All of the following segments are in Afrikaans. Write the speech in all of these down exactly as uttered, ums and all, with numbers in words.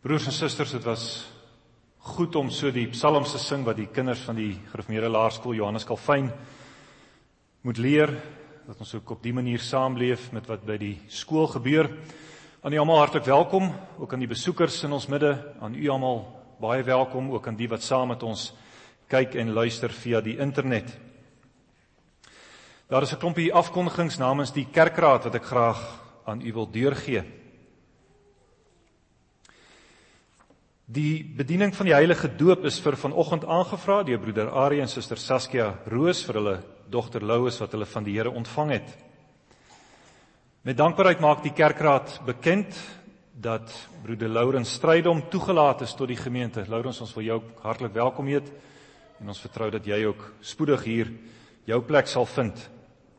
Broers en susters, dit was goed om so die psalms te sing wat die kinders van die gereformeerde laerskool Johannes Calvin moet leer, dat ons ook op die manier saamleef met wat by die skool gebeur. Aan u almal hartlik welkom, ook aan die besoekers in ons midde, aan u almal baie welkom, ook aan die wat saam met ons kyk en luister via die internet. Daar is 'n klompie afkondigings namens die kerkraad wat ek graag aan u wil deurgee. Die bediening van die heilige doop is vir vanoggend aangevra deur broeder Ari en suster Saskia Roos vir hulle dogter Louis wat hulle van die Here ontvang het. Met dankbaarheid maak die kerkraad bekend dat broeder Laurens Strydom toegelaat is tot die gemeente. Laurens, ons wil jou hartlik welkom heet en ons vertrou dat jy ook spoedig hier jou plek sal vind.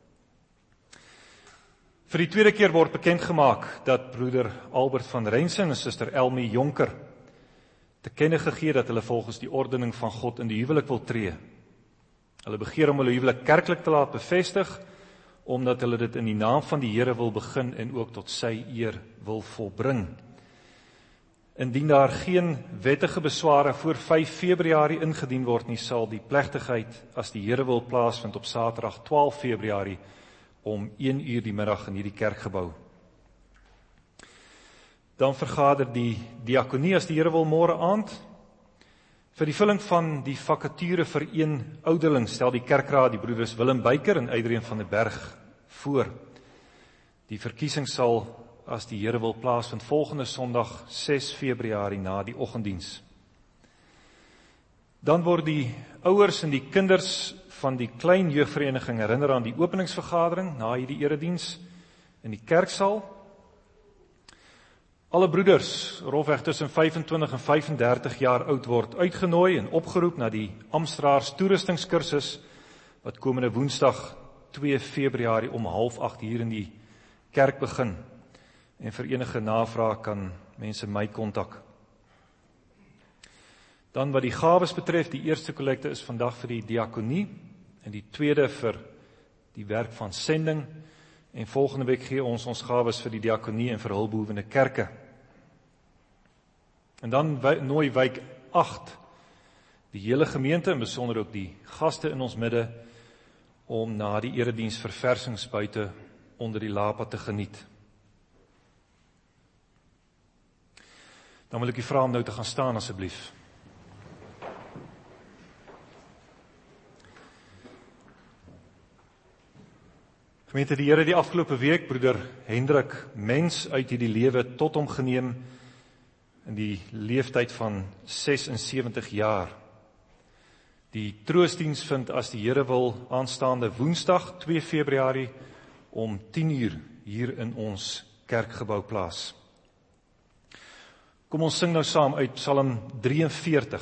Vir die tweede keer word bekend gemaak dat broeder Albert van Rensen en suster Elmie Jonker te kenne gegee dat hulle volgens die ordening van God in die huwelik wil tree. Hulle begeer om hulle huwelik kerklik te laat bevestig, omdat hulle dit in die naam van die Here wil begin en ook tot sy eer wil volbring. Indien daar geen wettige besware voor vyf Februarie ingedien word nie, sal die plegtigheid as die Here wil plaasvind op Saterdag twaalf Februarie om een uur die middag in hierdie kerkgebou. Dan vergader die diakonie as die Here wil môre aand. Vir die vulling van die vakature vir een ouderling stel die kerkraad die broeders Willem Beyker en Adrian van der Berg voor. Die verkiesing sal as die Here wil plaasvind volgende Sondag ses Februarie na die oggenddiens. Dan word die ouers en die kinders van die klein jeugvereniging herinner aan die openingsvergadering na hierdie erediens in die kerksaal. Alle broeders, rofweg tussen vyfentwintig en vyfendertig jaar oud word uitgenooi en opgeroep na die Amstraers toerustingskursus wat komende Woensdag twee Februarie om half agt hier in die kerk begin. En vir enige navraag kan mense my kontak. Dan wat die gawes betref, die eerste kollekte is vandag vir die diakonie en die tweede vir die werk van sending. En volgende week gee ons ons gawes vir die diakonie en vir hulpbehoevende kerke. En dan nooi wijk agt die hele gemeente, en besonder ook die gaste in ons midde, om na die erediens verversings buite onder die lapa te geniet. Dan wil ek u vra om nou te gaan staan asseblief. Gemeente, die Here die afgelope week broeder Hendrik Mens uit hierdie lewe tot hom geneem in die leeftyd van sesensewentig jaar. Die troostdiens vind as die Here wil aanstaande Woensdag twee Februarie om tien uur hier in ons kerkgebou plaas. Kom ons sing nou saam uit Psalm drieënveertig.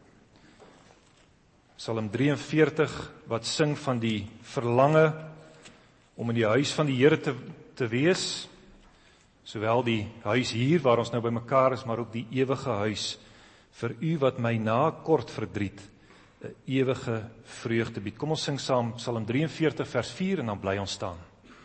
Psalm drieënveertig wat sing van die verlange om in die huis van die Here te, te wees, sowel die huis hier waar ons nou by mekaar is, maar ook die ewige huis, vir u wat my na kort verdriet, 'n ewige vreugde bied. Kom ons sing saam Psalm drieënveertig vers vier en dan bly ons staan.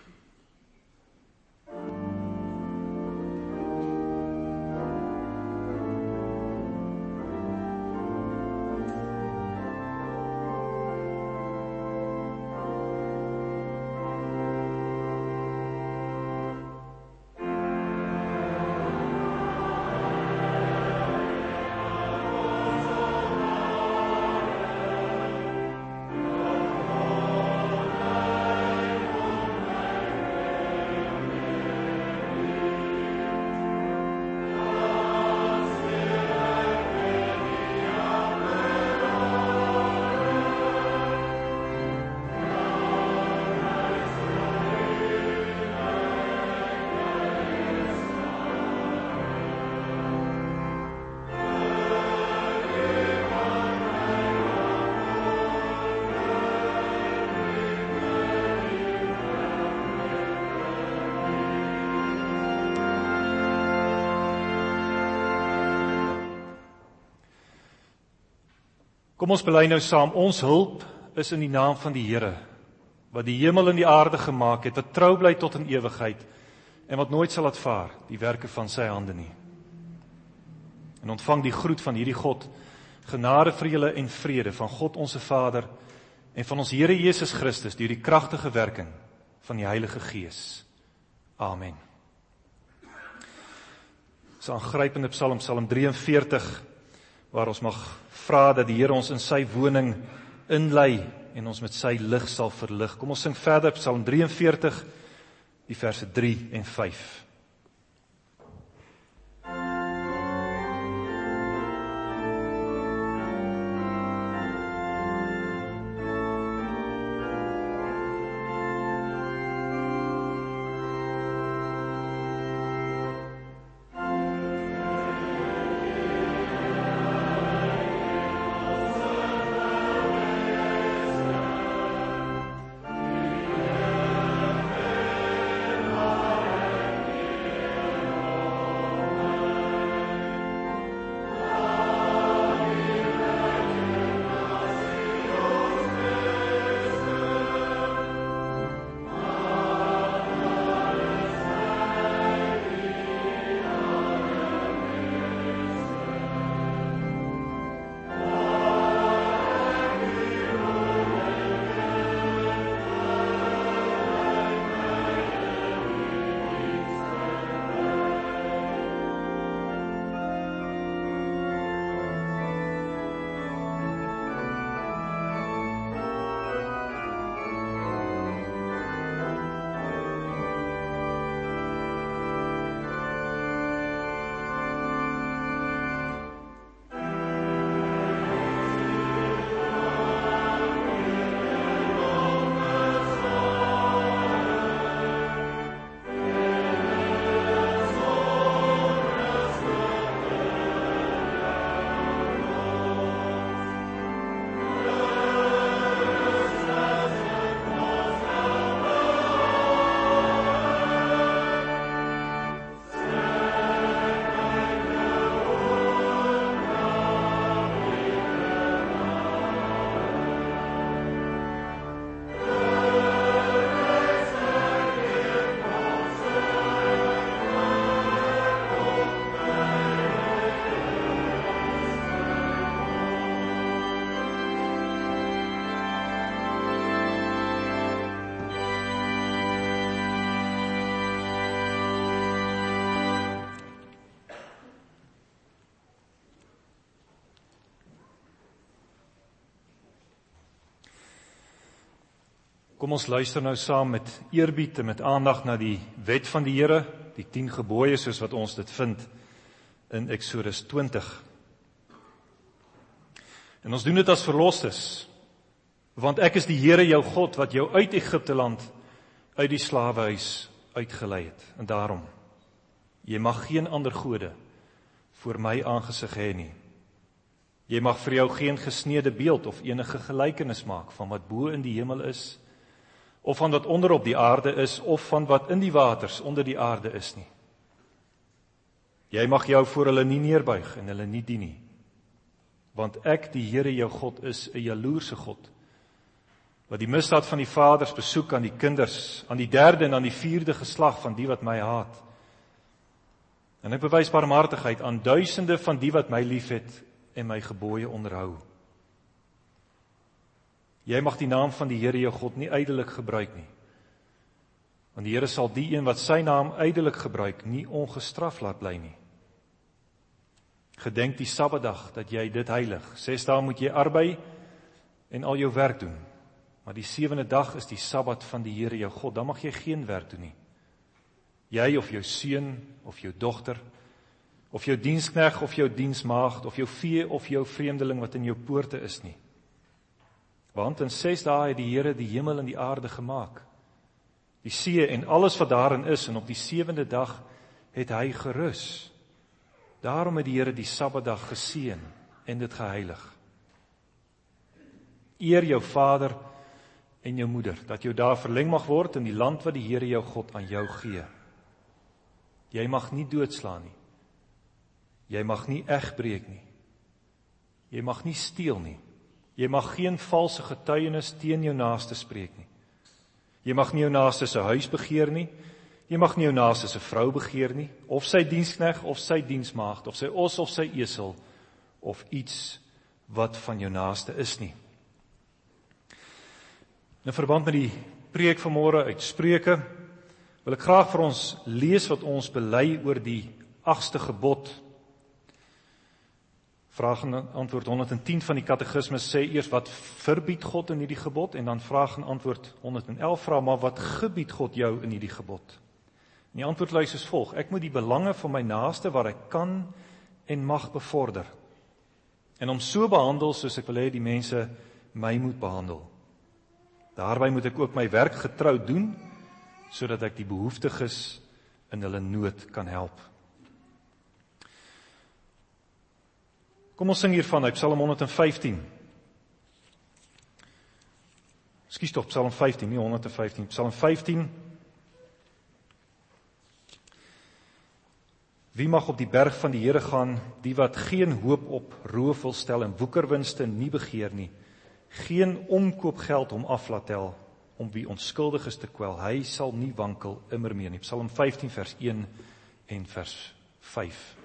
Kom ons bely nou saam, ons hulp is in die naam van die Here, wat die hemel en die aarde gemaak het, wat trou bly tot in ewigheid, en wat nooit sal laat vaar, die werke van sy hande nie. En ontvang die groet van hierdie God, genade vir julle en vrede van God ons Vader en van ons Here Jesus Christus deur die kragtige werking van die Heilige Gees. Amen. Dis 'n aangrypende Psalm, Psalm drieënveertig, waar ons mag vra dat die Here ons in sy woning inlei en ons met sy lig sal verlig. Kom ons sing verder, Psalm drieënveertig, die verse drie en vyf. Kom ons luister nou saam met eerbied en met aandag na die wet van die Here, die tien gebooie soos wat ons dit vind in Eksodus twintig. En ons doen dit as verlosstes, want ek is die Here jou God wat jou uit Egipte land, uit die slawehuis uitgelei het. En daarom, jy mag geen ander gode voor my aangesig hê nie. Jy mag vir jou geen gesneede beeld of enige gelykenis maak van wat bo in die hemel is, of van wat onder op die aarde is, of van wat in die waters onder die aarde is nie. Jy mag jou voor hulle nie neerbuig en hulle nie dien nie, want ek, die Here jou God, is 'n jaloerse God, wat die misdaad van die vaders besoek aan die kinders, aan die derde en aan die vierde geslag van die wat my haat. En ek bewys barmhartigheid aan duisende van die wat my liefhet en my gebooie onderhou. Jy mag die naam van die Here jou God nie ydelik gebruik nie, want die Here sal die een wat sy naam ydelik gebruik nie ongestraf laat bly nie. Gedenk die Sabbatdag dat jy dit heilig. Ses dae moet jy arbei en al jou werk doen, maar die sewende dag is die Sabbat van die Here jou God, dan mag jy geen werk doen nie. Jy of jou seun of jou dogter, of jou dienskneg of jou diensmaagd, of jou vee of jou vreemdeling wat in jou poorte is nie. Want in ses dae het die Here die hemel en die aarde gemaak, die see en alles wat daarin is, en op die sewende dag het hy gerus. Daarom het die Here die Sabbatdag geseën en dit geheilig. Eer jou vader en jou moeder, dat jou dae verleng mag word in die land wat die Here jou God aan jou gee. Jy mag nie doodslaan nie. Jy mag nie egbreek nie. Jy mag nie steel nie. Jy mag geen valse getuienis teen jou naaste spreek nie. Jy mag nie jou naaste se huis begeer nie. Jy mag nie jou naaste se vrou begeer nie, of sy diensknegt, of sy diensmaagd, of sy os, of sy esel, of iets wat van jou naaste is nie. In verband met die preek vanmôre uit Spreuke, wil ek graag vir ons lees wat ons bely oor die agste gebod. Vraag en antwoord honderdtien van die katekismes sê eers wat verbied God in hierdie gebod, en dan vraag en antwoord honderdelf vra, maar wat gebied God jou in hierdie gebod? En die antwoord luister soos volg: ek moet die belange van my naaste waar ek kan en mag bevorder, en om so behandel soos ek wil hê die mense my moet behandel. Daarby moet ek ook my werk getrou doen, sodat ek die behoeftiges in hulle nood kan help. Kom ons sing hiervan uit Psalm honderdvyftien. Ekskuus tog, Psalm vyftien, nie honderdvyftien, Psalm vyftien. Wie mag op die berg van die Here gaan, die wat geen hoop op roof wil stel en woekerwinste nie begeer nie, geen omkoopgeld om af laat tel, om wie onskuldig is te kwel, hy sal nie wankel immer meer nie. Psalm vyftien vers een en vers vyf.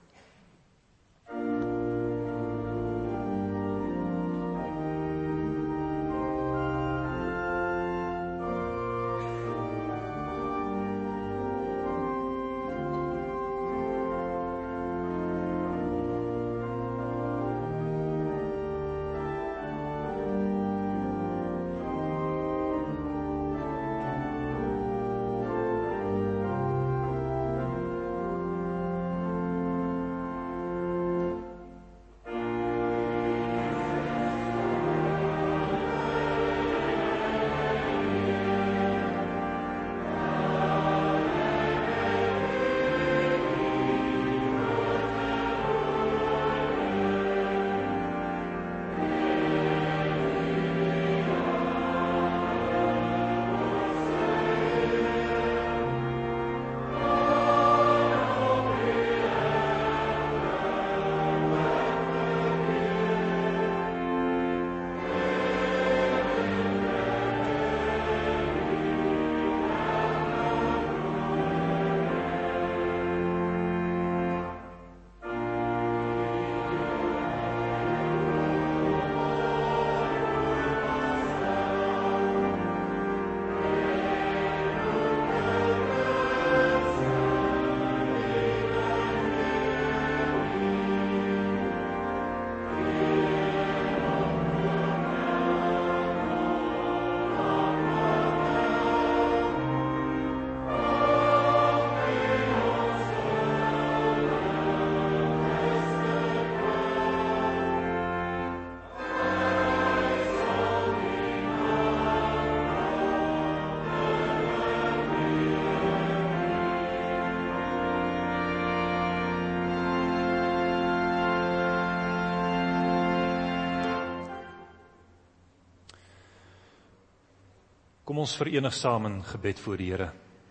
Kom ons verenig saam in gebed voor die Here.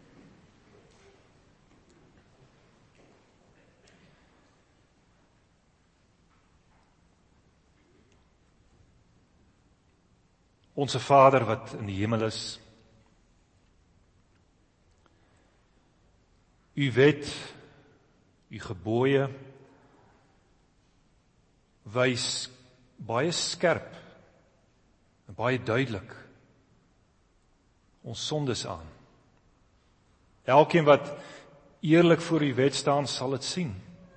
Onse Vader wat in die hemel is, U wet, U gebooie wys baie skerp en baie duidelik ons sondes aan. Elkeen wat eerlik voor U wet staan, sal dit sien.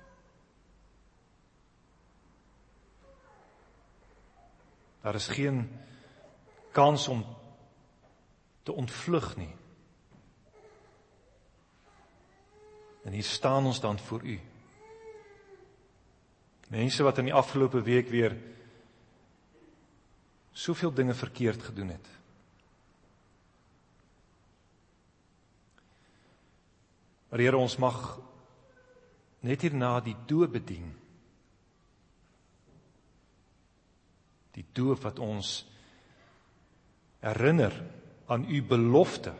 Daar is geen kans om te ontvlug nie. En hier staan ons dan voor U. Mense wat in die afgelope week weer soveel dinge verkeerd gedoen het. Maar Here, ons mag net hierna die doop bedien. Die doop wat ons herinner aan U belofte.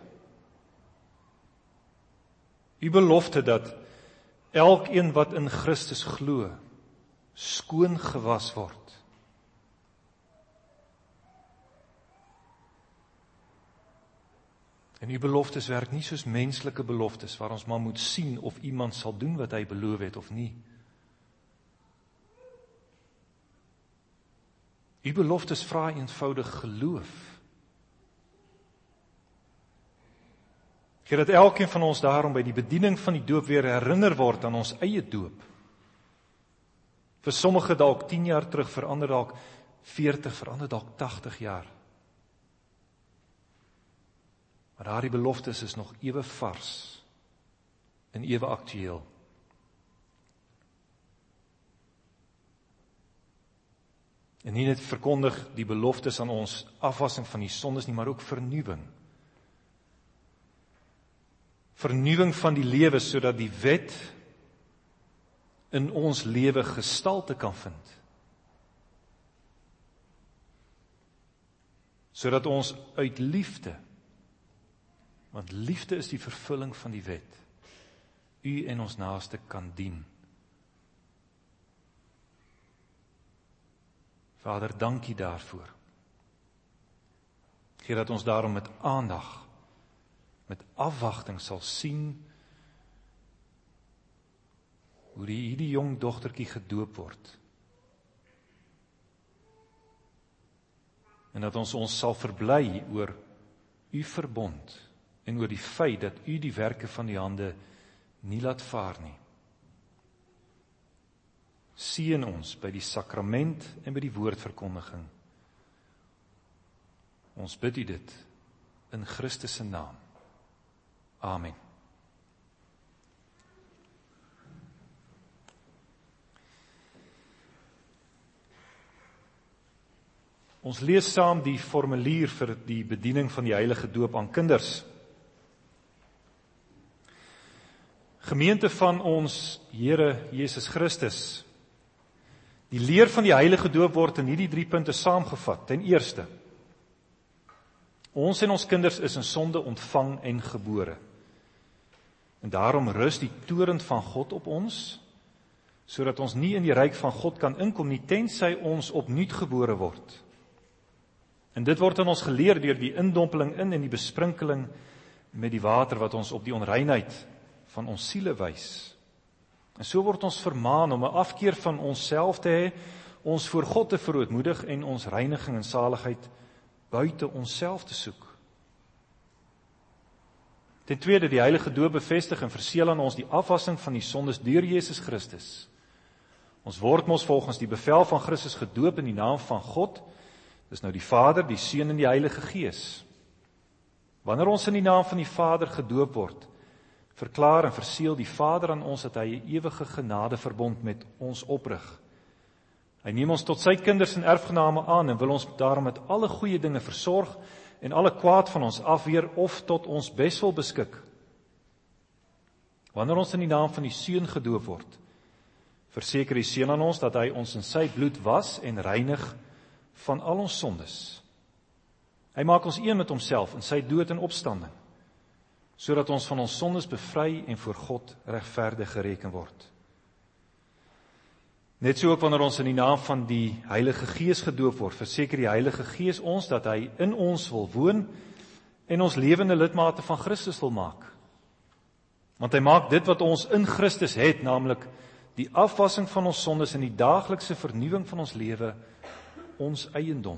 U belofte dat elkeen wat in Christus glo, skoon gewas word. En die beloftes werk nie soos menslike beloftes, waar ons maar moet sien of iemand sal doen wat hy beloof het of nie. Die beloftes vra eenvoudig geloof. Ek dat elkeen van ons daarom by die bediening van die doop weer herinner word aan ons eie doop. Vir sommige dalk tien jaar terug, vir ander dalk veertig, vir ander dalk tagtig jaar. Maar daardie beloftes is nog ewe vars en ewe aktueel. En nie net verkondig die beloftes aan ons afwassing van die sondes nie, maar ook vernuwing. Vernuwing van die lewe, sodat die wet in ons lewe gestalte kan vind. Sodat ons uit liefde, want liefde is die vervulling van die wet, u en ons naaste kan dien. Vader, dankie daarvoor. Gee dat ons daarom met aandag, met afwagting sal sien hoe die hierdie jong dogtertjie gedoop word. En dat ons ons sal verbly oor u verbond en oor die feit dat u die werke van die hande nie laat vaar nie. Seën ons by die sakrament en by die woordverkondiging. Ons bid u dit in Christus se naam. Amen. Ons lees saam die formulier vir die bediening van die heilige doop aan kinders. Gemeente van ons Here Jesus Christus. Die leer van die heilige doop word in hierdie drie punte saamgevat. Ten eerste, ons en ons kinders is in sonde ontvang en gebore. En daarom rus die toorn van God op ons, sodat ons nie in die ryk van God kan inkom nie, tensy ons opnuut gebore word. En dit word aan ons geleer deur die indompeling in en die besprinkeling met die water wat ons op die onreinheid van ons siele wys. En so word ons vermaan om 'n afkeer van onsself te hê, ons voor God te verootmoedig en ons reiniging en saligheid buite onsself te soek. Ten tweede, die heilige doop bevestig en verseël aan ons die afwassing van die sondes deur Jesus Christus. Ons word mos volgens die bevel van Christus gedoop in die naam van God. Dis nou die Vader, die Seun en die Heilige Gees. Wanneer ons in die naam van die Vader gedoop word, verklaar en verseël die Vader aan ons dat hy 'n ewige genadeverbond met ons oprig. Hy neem ons tot sy kinders en erfgename aan en wil ons daarom met alle goeie dinge versorg en alle kwaad van ons afweer of tot ons beswil beskik. Wanneer ons in die naam van die Seun gedoop word, verseker die Seun aan ons dat hy ons in sy bloed was en reinig van al ons sondes. Hy maak ons een met homself in sy dood en opstanding, sodat ons van ons sondes bevry en voor God regverdig gereken word. Net so ook wanneer ons in die naam van die Heilige Gees gedoop word, verseker die Heilige Gees ons dat hy in ons wil woon en ons lewende lidmate van Christus wil maak. Want hy maak dit wat ons in Christus het, naamlik die afwassing van ons sondes en die daaglikse vernuwing van ons lewe, ons eiendom.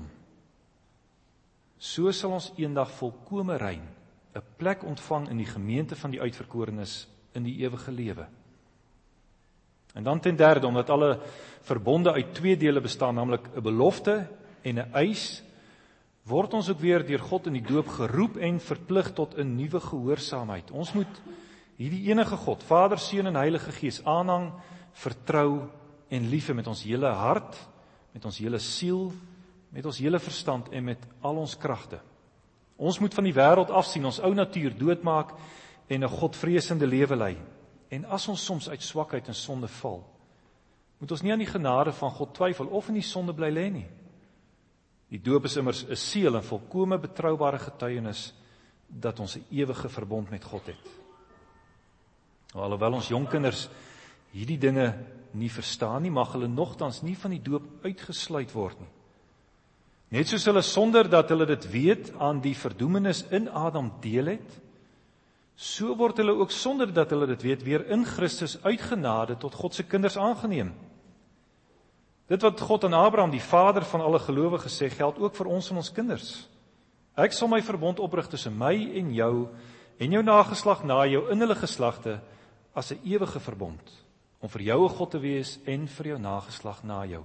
So sal ons eendag volkome rein, 'n plek ontvang in die gemeente van die uitverkorenes in die ewige lewe. En dan ten derde, omdat alle verbonde uit twee dele bestaan, naamlik 'n belofte en 'n eis, word ons ook weer deur God in die doop geroep en verplig tot 'n nuwe gehoorsaamheid. Ons moet hierdie enige God, Vader, Seun en Heilige Gees aanhang, vertrou en lief hê met ons hele hart, met ons hele siel, met ons hele verstand en met al ons kragte. Ons moet van die wêreld afsien, ons ou natuur doodmaak en 'n godvreesende lewe lei. En as ons soms uit swakheid en sonde val, moet ons nie aan die genade van God twyfel of in die sonde bly lê nie. Die doop is immers 'n seël en volkome betroubare getuienis dat ons 'n ewige verbond met God het. Alhoewel ons jong kinders hierdie dinge nie verstaan nie, mag hulle nogtans nie van die doop uitgesluit word nie. Net soos hulle sonder dat hulle dit weet aan die verdoemenis in Adam deel het, so word hulle ook sonder dat hulle dit weet weer in Christus uit genade tot God se kinders aangeneem. Dit wat God aan Abraham, die vader van alle gelowiges, sê, geld ook vir ons en ons kinders. Ek sal my verbond oprig tussen my en jou en jou nageslag na jou in hulle geslagte as 'n ewige verbond, om vir jou 'n God te wees en vir jou nageslag na jou.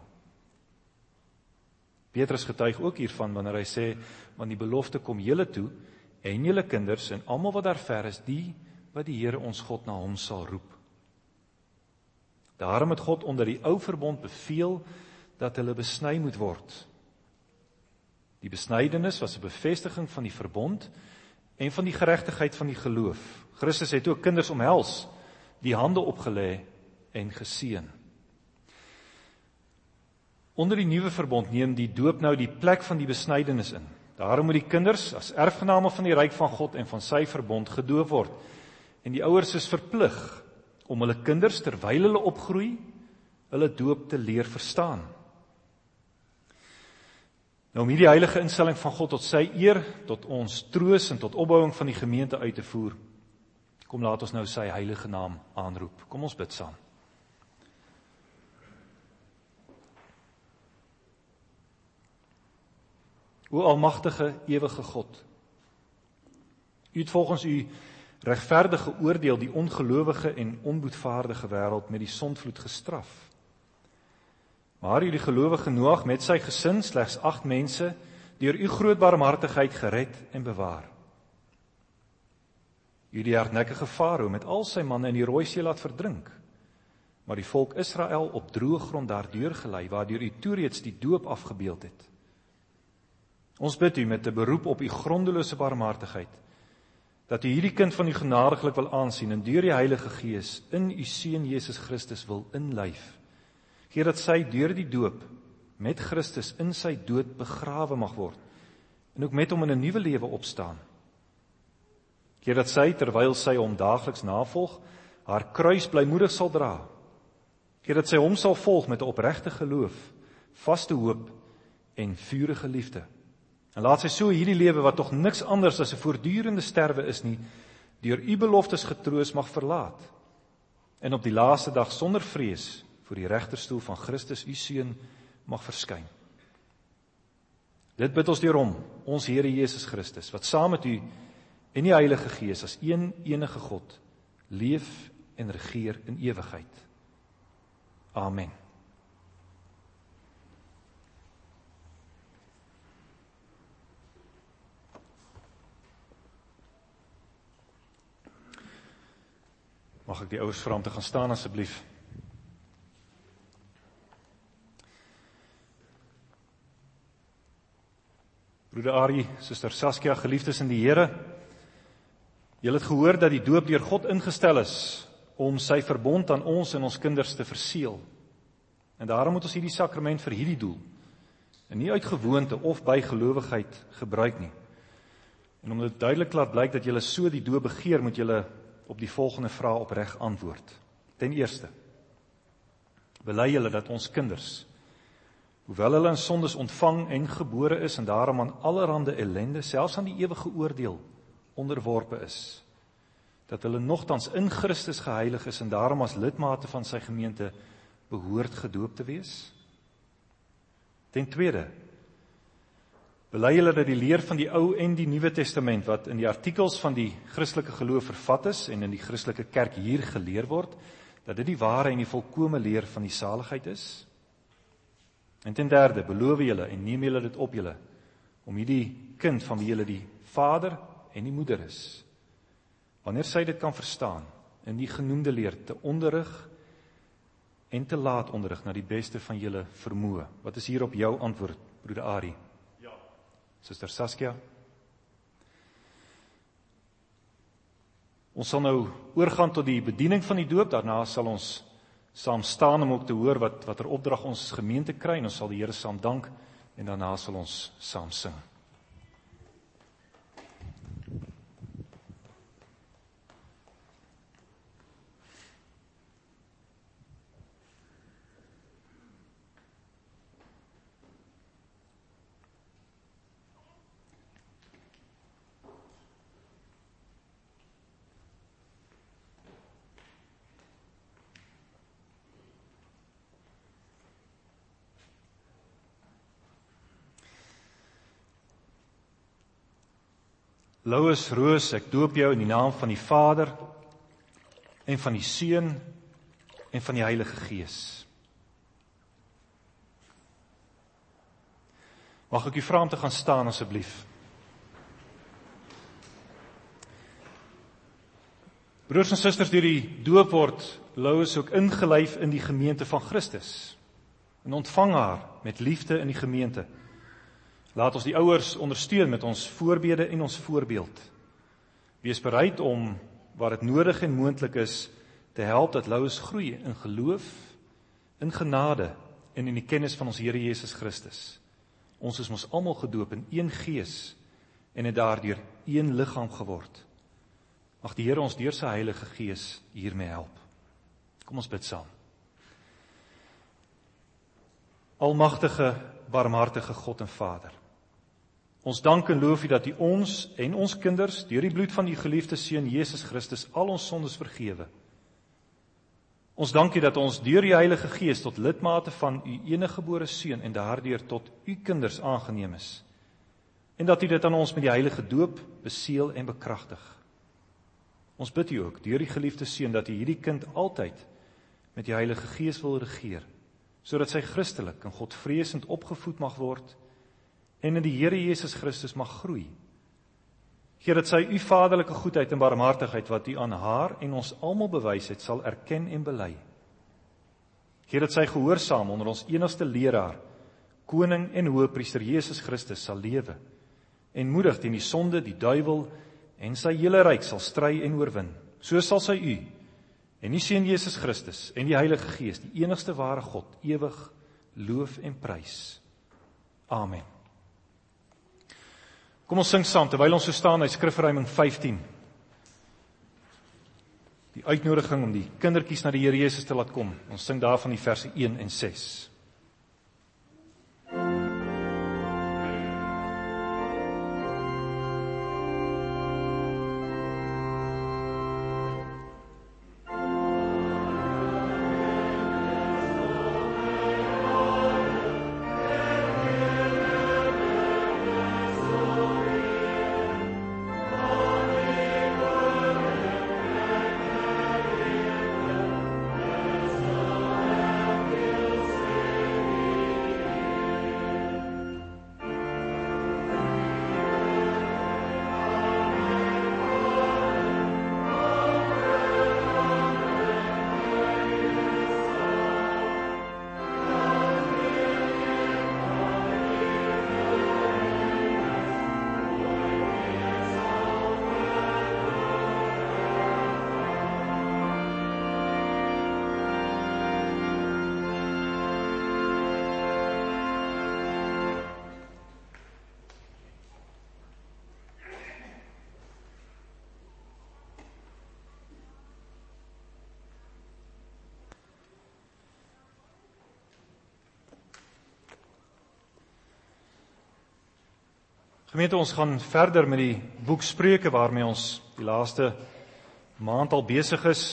Petrus getuig ook hiervan wanneer hy sê, want die belofte kom julle toe en julle kinders en almal wat daar ver is, die wat die Here ons God na hom sal roep. Daarom het God onder die ou verbond beveel dat hulle besny moet word. Die besnydenis was 'n bevestiging van die verbond en van die geregtigheid van die geloof. Christus het ook kinders omhels, die hande opgelê en geseën. Onder die nuwe verbond neem die doop nou die plek van die besnydenis in. Daarom moet die kinders as erfgename van die ryk van God en van sy verbond gedoop word. En die ouers is verplig om hulle kinders terwyl hulle opgroei, hulle doop te leer verstaan. Nou om hierdie heilige instelling van God tot sy eer, tot ons troos en tot opbouing van die gemeente uit te voer, kom laat ons nou sy heilige naam aanroep. Kom ons bid saam. O almagtige, ewige God, U het volgens U regverdige oordeel die ongelowige en onboetvaardige wêreld met die sondvloed gestraf. Maar U die gelowige Noag met sy gesin, slegs agt mense, deur U groot barmhartigheid gered en bewaar. U die hardnekkige Farao met al sy manne in die Rooi See laat verdrink, maar die volk Israel op droë grond daardeur gelei, waardeur U toereeds die doop afgebeeld het. Ons bid U met 'n beroep op U grondelose barmhartigheid, dat U hierdie kind van U genadiglik wil aansien en deur die Heilige Gees in U Seun Jesus Christus wil inlyf. Gee dat sy deur die doop met Christus in sy dood begrawe mag word en ook met hom in 'n nuwe lewe opstaan. Gee dat sy, terwyl sy hom daagliks navolg, haar kruis blymoedig sal dra. Gee dat sy hom sal volg met 'n opregte geloof, vaste hoop en vurige liefde. En laat sy so hierdie lewe, wat tog niks anders as 'n voortdurende sterwe is nie, deur U beloftes getroos mag verlaat en op die laaste dag sonder vrees voor die regterstoel van Christus, U Seun, mag verskyn. Dit bid ons deur hom, ons Here Jesus Christus, wat saam met U en die Heilige Gees as een enige God leef en regeer in ewigheid. Amen. Mag ek die ouers vra om te gaan staan asseblief? Broeder Arie, Suster Saskia, geliefdes in die Here, julle het gehoor dat die doop deur God ingestel is om sy verbond aan ons en ons kinders te verseël. En daarom moet ons hierdie sakrament vir hierdie doel, en nie uit gewoonte of bygelowigheid gebruik nie. En om dit duidelik te laat blyk dat julle so die doop begeer, moet julle op die volgende vraag opreg antwoord. Ten eerste, bely julle dat ons kinders, hoewel hulle in sondes ontvang en gebore is en daarom aan allerhande ellende, selfs aan die ewige oordeel onderworpe is, dat hulle nogtans in Christus geheilig is en daarom as lidmate van sy gemeente behoort gedoop te wees? Ten tweede, bely julle dat die leer van die Ou en die Nuwe Testament, wat in die artikels van die Christelike geloof vervat is en in die Christelike kerk hier geleer word, dat dit die ware en die volkome leer van die saligheid is? En ten derde, beloof julle en neem julle dit op julle, om hierdie kind van wie julle die vader en die moeder is, wanneer sy dit kan verstaan, in die genoemde leer te onderrig en te laat onderrig na die beste van julle vermoë. Wat is hier op jou antwoord, broeder Arie? Ja. Suster Saskia? Ons sal nou oorgaan tot die bediening van die doop, daarna sal ons saam staan om ook te hoor wat, wat er opdrag ons as gemeente kry, en ons sal die Here saam dank, en daarna sal ons saam sing. Louis Roos, ek doop jou in die naam van die Vader en van die Seun en van die Heilige Gees. Mag ek u vra om te gaan staan asseblief? Broers en susters, deur die doop word Louis ook ingelyf in die gemeente van Christus en ontvang haar met liefde in die gemeente. Laat ons die ouers ondersteun met ons voorbede en ons voorbeeld. Wees bereid om, waar dit nodig en moontlik is, te help dat Louis groei in geloof, in genade en in die kennis van ons Here Jesus Christus. Ons is mos almal gedoop in een gees en het daardeur een liggaam geword. Mag die Here ons deur sy Heilige Gees hiermee help. Kom ons bid saam. Almagtige, barmhartige God en Vader, ons dank en loof U dat U ons en ons kinders deur die bloed van U geliefde Seun Jesus Christus al ons sondes vergewe. Ons dank U dat ons deur die Heilige Gees tot lidmate van U eniggebore Seun en daardeur tot U kinders aangeneem is. En dat U dit aan ons met die heilige doop beseël en bekragtig. Ons bid U ook deur die geliefde Seun dat U hierdie kind altyd met die Heilige Gees wil regeer, sodat sy Christelik en Godvreesend opgevoed mag word en in die Here Jesus Christus mag groei. Heer, dat sy U vaderlike goedheid en barmhartigheid wat U aan haar en ons almal bewys het, sal erken en bely. Heer, dat sy gehoorsaam onder ons enigste leraar, koning en hoëpriester Jesus Christus sal lewe en moedig teen die sonde, die duiwel en sy hele ryk sal stry en oorwin. So sal sy U en die Seun Jesus Christus en die Heilige Gees, die enigste ware God, ewig loof en prys. Amen. Kom ons sing saam, terwyl ons so staan uit Skrifruiming vyftien. Die uitnodiging om die kindertjies na die Here Jesus te laat kom. Ons sing daarvan die verse een en ses. Gemeente, ons gaan verder met die boek Spreuke waarmee ons die laaste maand al besig is.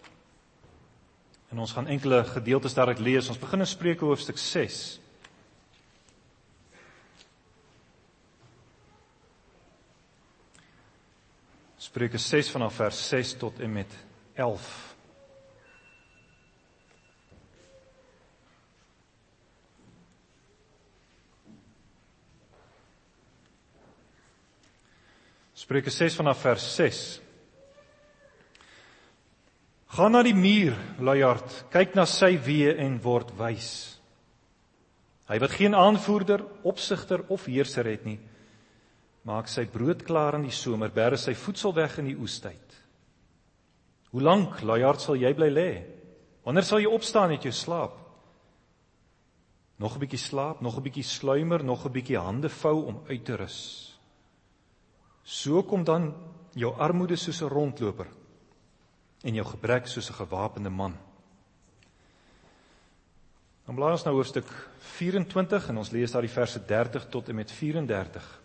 En ons gaan enkele gedeeltes daaruit lees. Ons begin in Spreuke hoofstuk ses. Spreuke ses vanaf vers ses tot en met elf. Spreuke ses vanaf vers ses. Ga na die muur, luiaard, kyk na sy weë en word wys. Hy wat geen aanvoerder, opsigter of heerser het nie, maak sy brood klaar in die somer, berg sy voedsel weg in die oestyd. Hoe lank, luiaard, sal jy bly lê? Wanneer sal jy opstaan uit jou slaap? Nog 'n bietjie slaap, nog 'n bietjie sluimer, nog 'n bietjie hande vou om uit te rus. So kom dan jou armoede soos 'n rondloper en jou gebrek soos 'n gewapende man. Dan blaai ons nou hoofstuk vyf-en-twintig en ons lees daar die verse dertig tot en met vyf en dertig.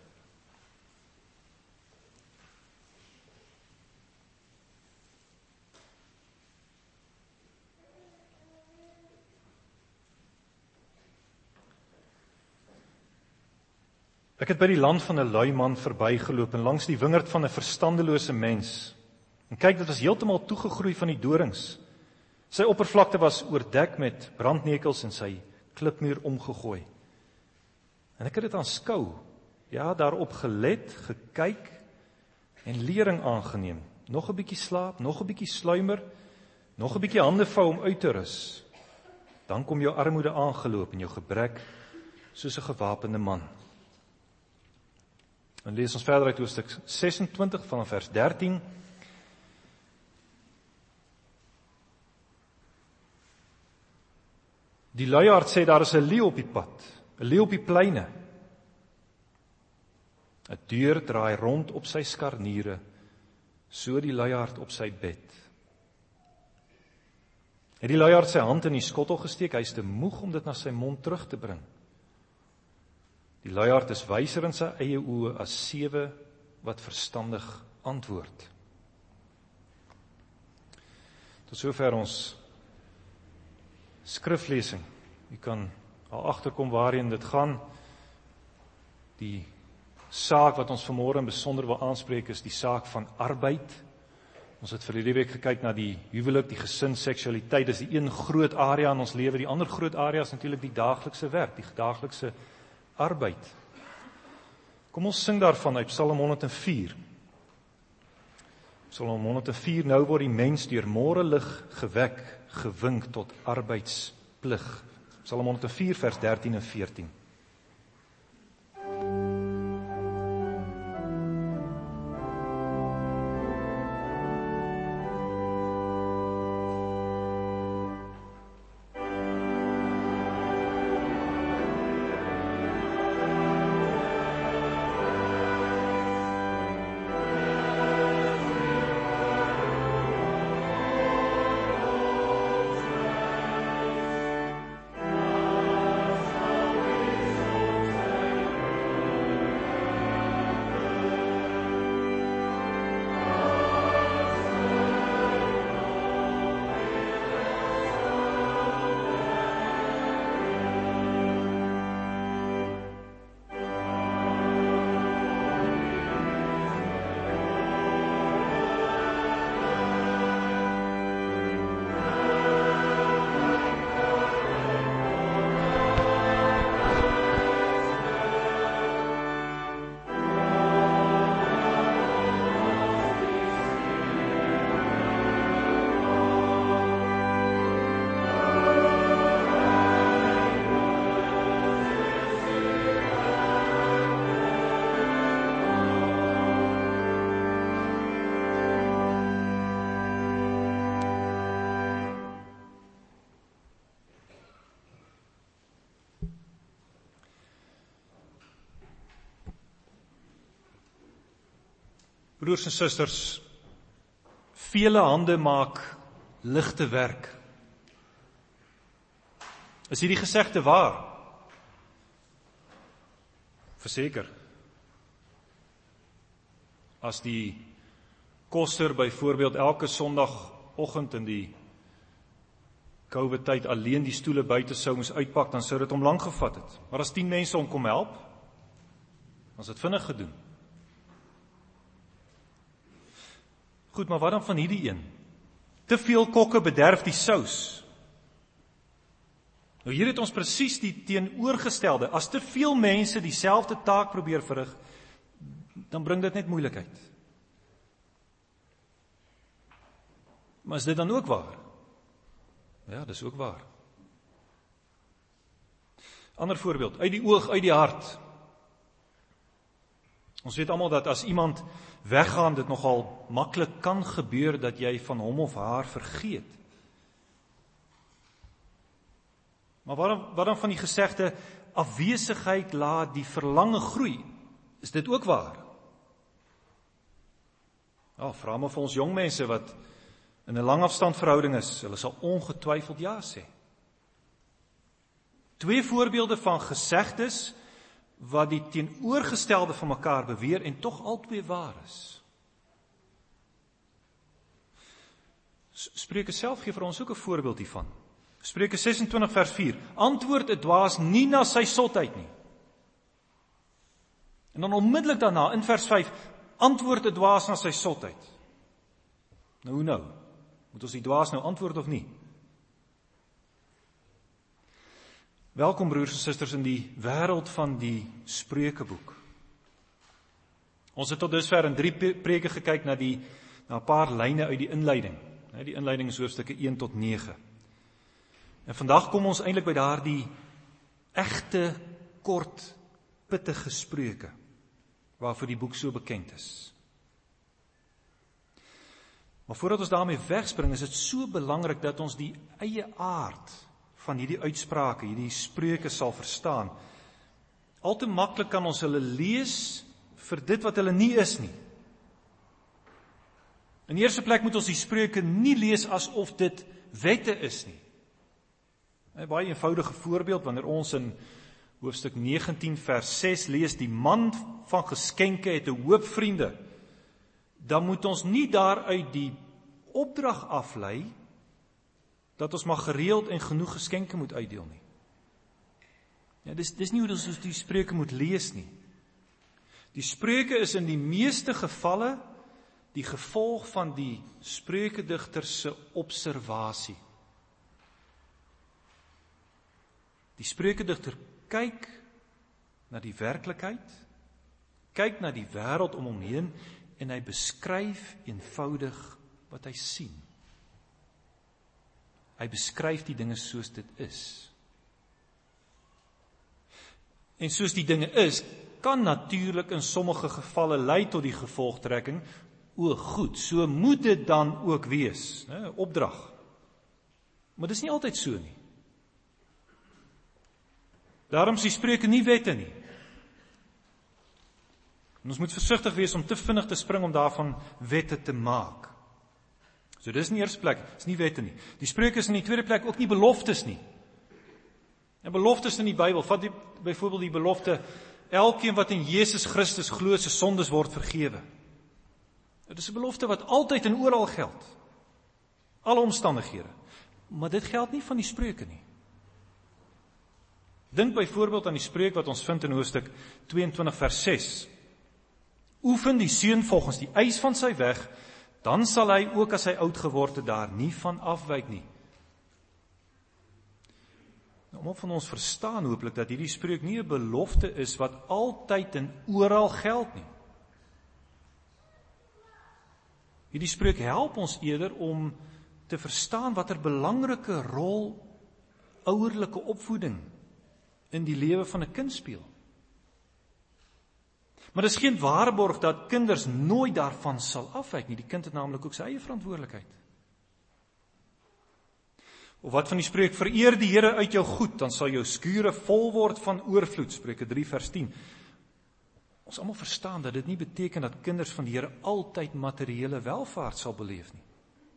Ek het by die land van 'n lui man verbygeloop en langs die wingerd van 'n verstandelose mens. En kyk, dit was heeltemal toegegroei van die dorings. Sy oppervlakte was oordek met brandnekels en sy klipmuur omgegooi. En ek het dit aanskou, ja, daarop gelet, gekyk en lering aangeneem. Nog 'n bietjie slaap, nog 'n bietjie sluimer, nog 'n bietjie hande vou om uit te rus. Dan kom jou armoede aangeloop en jou gebrek soos 'n gewapende man. En lees ons verder uit hoofstuk ses en twintig vanaf vers dertien. Die luiaard sê, daar is 'n leeu op die pad, 'n leeu op die pleine. 'n Deur draai rond op sy skarniere, so die luiaard op sy bed. Het die luiaard sy hand in die skottel gesteek, hy is te moeg om dit na sy mond terug te bring. Die luiaard is wyser in sy eie oë as sewe wat verstandig antwoord. Tot sover ons skriflesing. U kan al agterkom waarheen dit gaan. Die saak wat ons vanmôre besonder wil aanspreek is die saak van arbeid. Ons het verlede week gekyk na die huwelik, die gesin, seksualiteit. Dis die een groot area in ons lewe. Die ander groot area is natuurlik die daaglikse werk, die daaglikse arbeid. Kom ons sing daarvan uit Psalm honderd en vier. Psalm honderd en vier, nou word die mens deur môre lig gewek, gewink tot arbeidsplig. Psalm honderd en vier vers dertien en veertien. Broers en susters, vele hande maak ligte werk. Is hierdie gesegde waar? Verseker. As die koster byvoorbeeld elke Sondagoggend in die COVID tyd alleen die stoele buite sou moes uitpak, dan sou dit hom lank gevat het. Maar as tien mense hom kom help, dan is dit vinnig gedoen. Goed, maar wat dan van hierdie een? Te veel kokke bederf die sous. Nou hier het ons presies die teenoorgestelde. As te veel mense dieselfde taak probeer verrig, dan bring dit net moeilikheid. Maar is dit dan ook waar? Ja, dis ook waar. Ander voorbeeld, uit die oog, uit die hart. Ons weet almal dat as iemand weggaan, dit nogal maklik kan gebeur dat jy van hom of haar vergeet. Maar wat dan, wat dan van die gesegde, afwesigheid laat die verlange groei? Is dit ook waar? Ja, vra maar vir ons jong mense wat in 'n langafstandverhouding is, hulle sal ongetwyfeld ja sê. Twee voorbeelde van gesegdes wat die teenoorgestelde van mekaar beweer en tog albei waar is. Spreuke self gee vir ons ook 'n voorbeeld hiervan. Spreuke ses en twintig vers vier. Antwoord 'n dwaas nie na sy sotheid nie. En dan onmiddellik daarna, in vers vyf, antwoord 'n dwaas na sy sotheid. Nou hoe nou? Moet ons die dwaas nou antwoord of nie? Welkom broers en susters in die wêreld van die Spreukeboek. Ons het tot dusver in drie preke gekyk na die na 'n paar lyne uit die inleiding. Die inleiding is hoofstukke een tot nege. En vandag kom ons eintlik by daardie egte, kort, pittige spreuke, waarvoor die boek so bekend is. Maar voordat ons daarmee wegspring, is dit so belangrik dat ons die eie aard van hierdie uitsprake, hierdie spreuke sal verstaan. Al te maklik kan ons hulle lees vir dit wat hulle nie is nie. In die eerste plek moet ons die spreuke nie lees asof dit wette is nie. 'n Baie eenvoudige voorbeeld, wanneer ons in hoofstuk negentien vers ses lees, die man van geskenke het 'n hoop vriende, dan moet ons nie daaruit die opdrag aflei, dat ons maar gereeld en genoeg geskenke moet uitdeel nie. Ja, dis, dis nie hoe ons die spreuke moet lees nie. Die spreuke is in die meeste gevalle die gevolg van die spreukedigter se observasie. Die spreukedigter kyk na die werklikheid, kyk na die wêreld om hom heen en hy beskryf eenvoudig wat hy sien. Hy beskryf die dinge soos dit is. En soos die dinge is, kan natuurlik in sommige gevalle lei tot die gevolgtrekking, o goed, so moet dit dan ook wees, 'n opdrag. Maar dis nie altyd so nie. Daarom is die spreuke nie wette nie. En ons moet versigtig wees om te vinnig te spring om daarvan wette te maak. So dis in die eerste plek, is nie wette nie. Die spreuke is in die tweede plek ook nie beloftes nie. En beloftes in die Bybel, vat die, byvoorbeeld die belofte, elkeen wat in Jesus Christus glo, se sondes word vergewe. Dit is 'n belofte wat altyd en oral geld. Alle omstandighede. Maar dit geld nie van die spreuke nie. Dink byvoorbeeld aan die spreuk wat ons vind in hoofstuk twee en twintig vers ses. Oefen die seun volgens die eis van sy weg, dan sal hy ook as hy oud geword het daar nie van afwyk nie. Nou, almal van ons verstaan hooplik dat hierdie spreuk nie 'n belofte is wat altyd en oral geld nie. Hierdie spreuk help ons eerder om te verstaan watter belangrike rol ouerlike opvoeding in die lewe van 'n kind speel. Maar dis geen waarborg dat kinders nooit daarvan sal afwyk nie. Die kind het naamlik ook sy eie verantwoordelikheid. Of wat van die spreuk, vereer die Here uit jou goed, dan sal jou skure vol word van oorvloed, Spreuke drie vers tien. Ons almal verstaan dat dit nie beteken dat kinders van die Here altyd materiële welvaart sal beleef nie.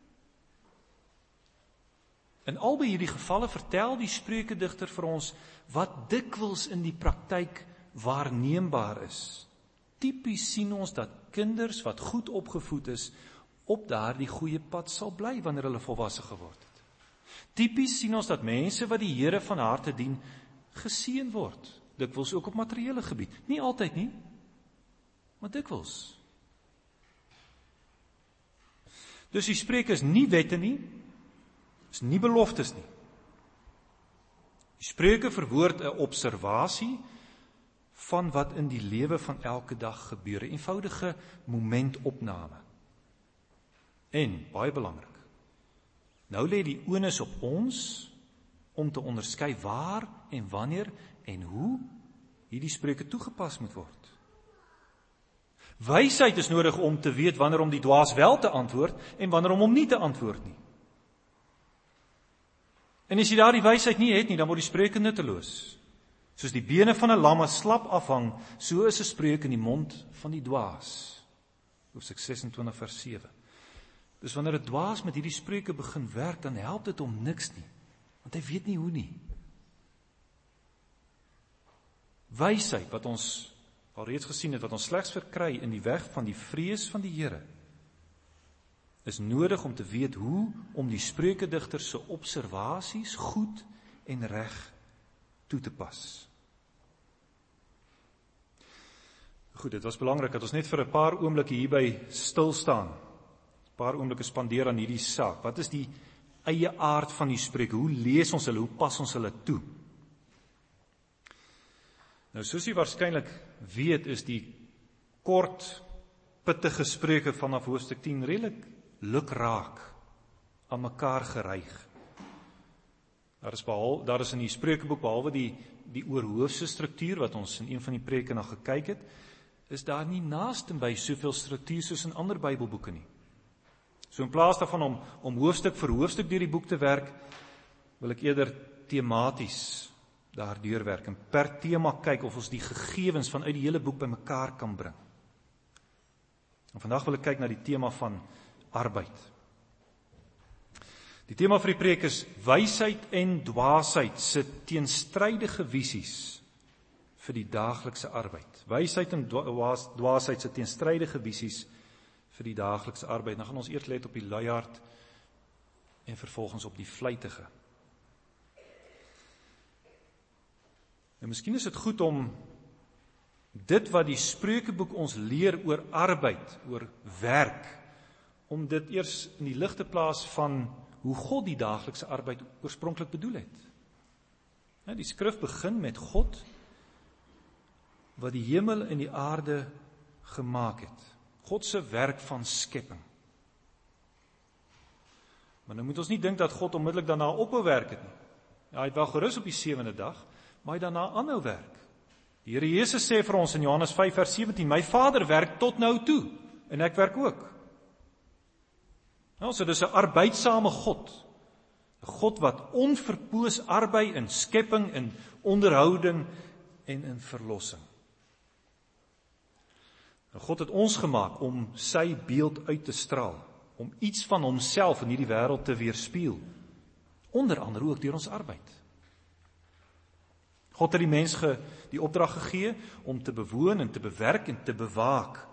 In albei hierdie gevalle vertel die spreukedigter vir ons wat dikwels in die praktyk waarneembaar is. Tipies sien ons dat kinders wat goed opgevoed is, op daardie goeie pad sal bly wanneer hulle volwasse geword het. Tipies sien ons dat mense wat die Here van harte dien, geseën word. Dikwels ook op materiële gebied. Nie altyd nie, maar dikwels. Dus die spreuke is nie wette nie, is nie beloftes nie. Die spreuke verwoord 'n observasie van wat in die lewe van elke dag gebeur, 'n eenvoudige momentopname. En, baie belangrik, nou lê die onus op ons om te onderskei waar en wanneer en hoe hierdie spreuke toegepas moet word. Wysheid is nodig om te weet wanneer om die dwaas wel te antwoord en wanneer om hom nie te antwoord nie. En as jy daardie wysheid nie het nie, dan word die spreuke nutteloos. Soos die bene van 'n lam slap afhang, so is 'n spreuk in die mond van die dwaas. Hoofstuk ses en twintig vers sewe. Dus wanneer 'n dwaas met hierdie spreuke begin werk, dan help dit hom niks nie, want hy weet nie hoe nie. Wysheid wat ons alreeds gesien het, wat ons slegs verkry in die weg van die vrees van die Here, is nodig om te weet hoe om die spreukedigter se observasies goed en reg toe te pas. Goed, dit was belangrik dat ons net vir 'n paar oomblikke hierby stil staan. 'n Paar oomblikke spandeer aan hierdie saak. Wat is die eie aard van die spreuke? Hoe lees ons hulle? Hoe pas ons hulle toe? Nou, soos jy waarskynlik weet, is die kort, pittige spreuke vanaf hoofstuk tien redelik lukraak aan mekaar geryg. Daar is, behal, daar is in die Spreukeboek, behalwe die, die oorhoofse struktuur, wat ons in een van die preke na gekyk het, is daar nie naaste by soveel struktuur soos in ander Bybelboeke nie. So in plaas daarvan om, om hoofstuk vir hoofstuk deur die boek te werk, wil ek eerder tematies daar deurwerk en per tema kyk of ons die gegevens vanuit die hele boek by mekaar kan bring. En vandag wil ek kyk na die tema van arbeid. Die tema vir die preek is wysheid en dwaasheid se teenstrydige visies vir die daaglikse arbeid. Wysheid en dwaas, dwaasheid se teenstrydige visies vir die daaglikse arbeid. Dan gaan ons eers let op die luiaard en vervolgens op die vlytige. En miskien is dit goed om dit wat die Spreukeboek ons leer oor arbeid, oor werk, om dit eers in die lig te plaas van hoe God die daaglikse arbeid oorspronklik bedoel het. Ja, die skrif begin met God, wat die hemel en die aarde gemaak het. God se werk van skepping. Maar nou moet ons nie dink dat God onmiddellik daarna ophou werk het nie. Ja, hy het wel gerus op die sewende dag, maar hy het daarna aanhou werk. Die Here Jesus sê vir ons in Johannes vyf vers sewentien, my Vader werk tot nou toe, en ek werk ook. Nou, so dis 'n arbeidsame God. 'n God wat onverpoos arbei in skepping, in onderhouding en in verlossing. Nou, God het ons gemaak om sy beeld uit te straal, om iets van homself in hierdie wêreld te weerspieël, onder andere ook deur ons arbeid. God het die mens ge, die opdrag gegee om te bewoon en te bewerk en te bewaak.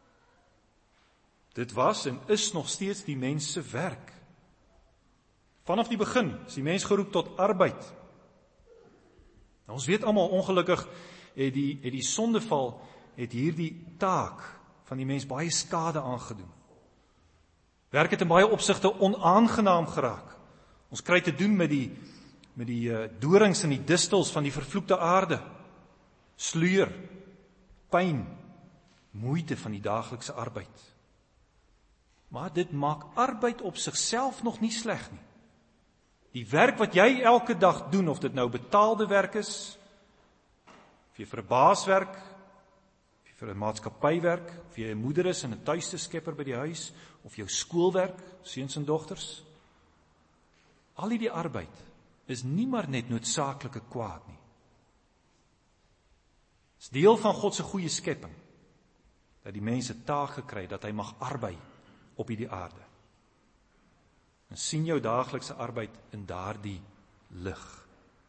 Dit was en is nog steeds die mens se werk. Vanaf die begin is die mens geroep tot arbeid. Nou, ons weet almal, ongelukkig het die, het die sondeval het hierdie taak van die mens baie skade aangedoen. Werk het in baie opsigte onaangenaam geraak. Ons kry te doen met die met die uh, dorings en die distels van die vervloekte aarde, sleur, pyn, moeite van die daaglikse arbeid. Maar dit maak arbeid op sigself nog nie sleg nie. Die werk wat jy elke dag doen, of dit nou betaalde werk is, of jy vir 'n baas werk, of jy vir 'n maatskappy werk, of jy 'n moeder is en 'n tuiste skepper by die huis, of jou skoolwerk, seuns en dogters, al hierdie arbeid is nie maar net noodsaaklike kwaad nie. Dit is deel van God se goeie skepping, dat die mens 'n taak gekry het, dat hy mag arbei op hierdie aarde. En sien jou daaglikse arbeid in daardie lig.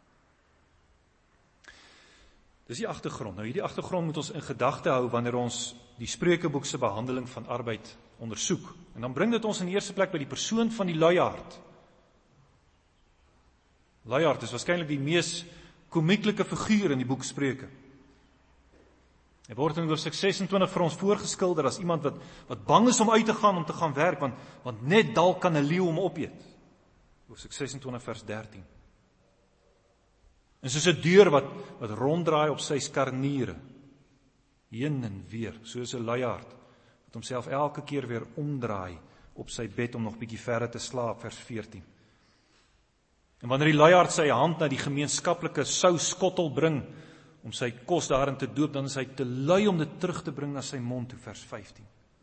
Dis die agtergrond. Nou hierdie agtergrond moet ons in gedagte hou wanneer ons die Spreukeboek se behandeling van arbeid ondersoek. En dan bring dit ons in die eerste plek by die persoon van die luiaard. Luiaard is waarskynlik die mees komieklike figuur in die boek Spreuke. Hy word in hoofstuk ses en twintig vir ons voorgeskilder as iemand wat, wat bang is om uit te gaan, om te gaan werk, want, want net dalk kan 'n leeu hom opeet. Hoofstuk ses en twintig vers dertien. En soos 'n deur wat, wat ronddraai op sy skarniere, heen en weer, soos 'n luiaard, wat homself elke keer weer omdraai op sy bed om nog bietjie verder te slaap, vers veertien. En wanneer die luiaard sy hand na die gemeenskaplike souskottel bring, om sy kos daarin te doop, dan is hy te lui om dit terug te bring na sy mond toe, vers vyftien.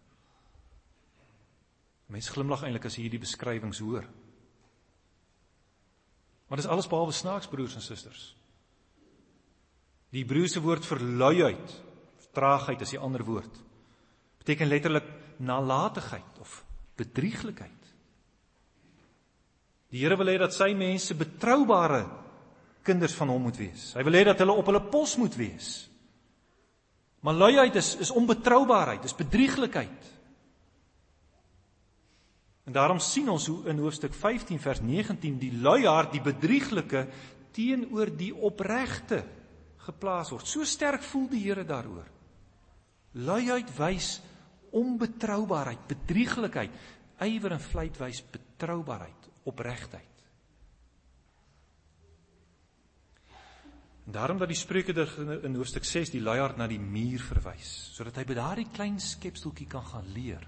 Mense glimlag eintlik as jy hierdie beskrywings hoor. Maar dis alles behalwe snaaks, broers en susters. Die Hebreëse woord vir luiheid, traagheid is die ander woord, beteken letterlik nalatigheid of bedrieglikheid. Die Here wil hê dat sy mense betroubare kinders van hom moet wees. Hy wil hê dat hulle op hulle pos moet wees. Maar luiheid is, is onbetroubaarheid, is bedrieglikheid. En daarom sien ons hoe in hoofstuk vyftien vers negentien die luiaard, die bedrieglike, teenoor die opregte geplaas word. So sterk voel die Here daaroor. Luiheid wys onbetroubaarheid, bedrieglikheid. Ywer en vlijt wys betroubaarheid, opregtheid. En daarom dat die Spreukedigter in hoofstuk ses die luiaard na die muur verwys, sodat hy by daardie klein skepseltjie kan gaan leer.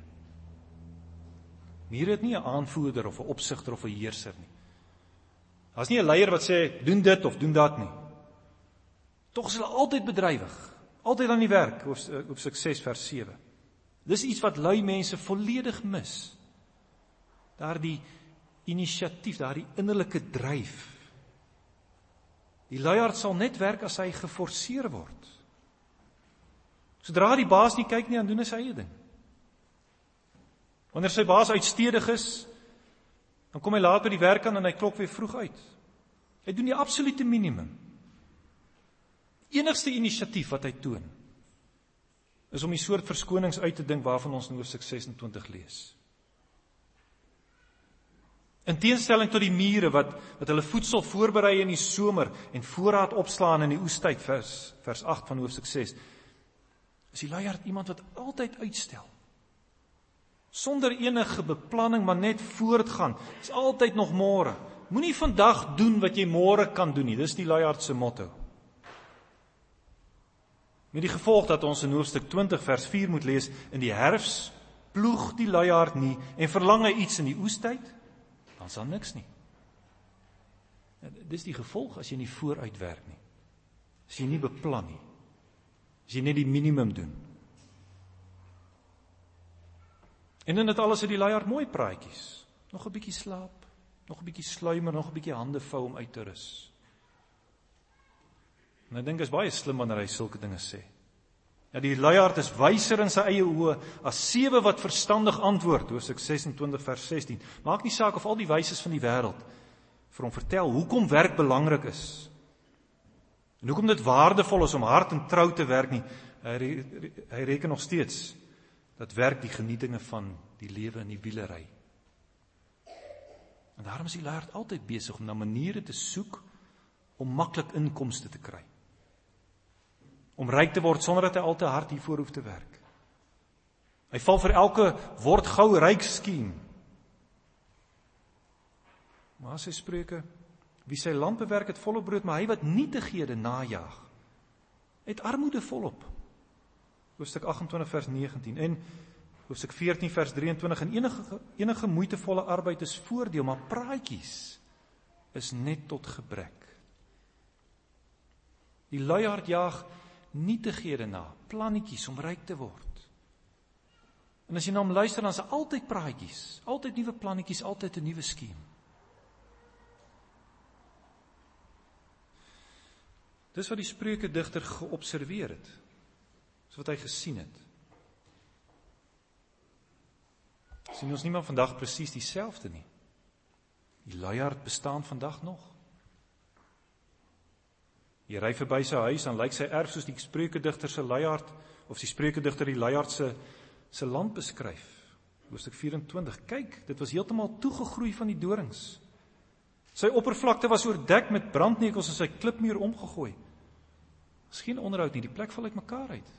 Mure het nie 'n aanvoerder of 'n opsigter of 'n heerser nie. Daar's nie 'n leier wat sê, doen dit of doen dat nie. Tog is hulle altyd bedrywig, altyd aan die werk, hoofstuk ses vers sewe. Dis iets wat lui mense volledig mis. Daardie inisiatief, daardie innerlike dryf. Die luiaard sal net werk as hy geforseer word. Sodra die baas nie kyk nie, dan doen hy sy eie ding. Wanneer sy baas uitstedig is, dan kom hy laat by die werk aan en hy klok weer vroeg uit. Hy doen die absolute minimum. Enigste inisiatief wat hy toon, is om die soort verskonings uit te dink waarvan ons in hoofstuk ses en twintig lees. In teenstelling tot die mure wat, wat hulle voedsel voorberei in die somer en voorraad opslaan in die oestyd, vers, vers agt van hoofstuk ses, is die luiaard iemand wat altyd uitstel. Sonder enige beplanning, maar net voortgaan. Is altyd nog môre. Moenie vandag doen wat jy môre kan doen nie. Dis die luiaard se motto. Met die gevolg dat ons in hoofstuk twintig vers vier moet lees, in die herfs ploeg die luiaard nie en verlang hy iets in die oestyd, dan sal niks nie. Dis die gevolg as jy nie vooruitwerk nie. As jy nie beplan nie. As jy net die minimum doen. En in dit alles het die luiaard mooi praatjies. Nog 'n bietjie slaap, nog 'n bietjie sluimer, nog 'n bietjie hande vou om uit te rus. En ek dink is baie slim wanneer hy sulke dinge sê. Ja, die luiaard is wyser in sy eie oë as sewe wat verstandig antwoord, hoofstuk ses en twintig vers sestien. Maak nie saak of al die wyses van die wêreld vir hom vertel hoekom werk belangrik is. En hoekom dit waardevol is om hard en trou te werk nie. Hy, hy reken nog steeds dat werk die genietinge van die lewe in die wielery. En daarom is die luiaard altyd besig om na maniere te soek om maklik inkomste te kry. Om ryk te word sonder dat hy al te hard hiervoor hoef te werk. Hy val vir elke word gou ryk skiem. Maar sy Spreuke, wie sy land bewerk het volop brood, maar hy wat nietighede najaag, het armoede volop. Hoofstuk agt en twintig vers negentien en hoofstuk veertien vers drie en twintig, en enige, enige moeitevolle arbeid is voordeel, maar praatjies is net tot gebrek. Die luiaard jaag nietighede na, plannetjies om ryk te word. En as jy na hom luister, dan is hy altyd praatjies, altyd nuwe plannetjies, altyd 'n nuwe skiem. Dis wat die Spreukedigter geobserveer het, dis wat hy gesien het. Sien ons nie maar vandag presies dieselfde nie. Die luiaard bestaan vandag nog. Jy ry verby sy huis, dan lyk sy erf soos die Spreukedigter se luiaard, of die Spreukedigter die luiaard se, se land beskryf. Hoofstuk vyf-en-twintig, kyk, dit was heeltemal toegegroei van die dorings. Sy oppervlakte was oordek met brandnekels en sy klipmuur omgegooi. Dis geen onderhoud nie, die plek val uit mekaar uit.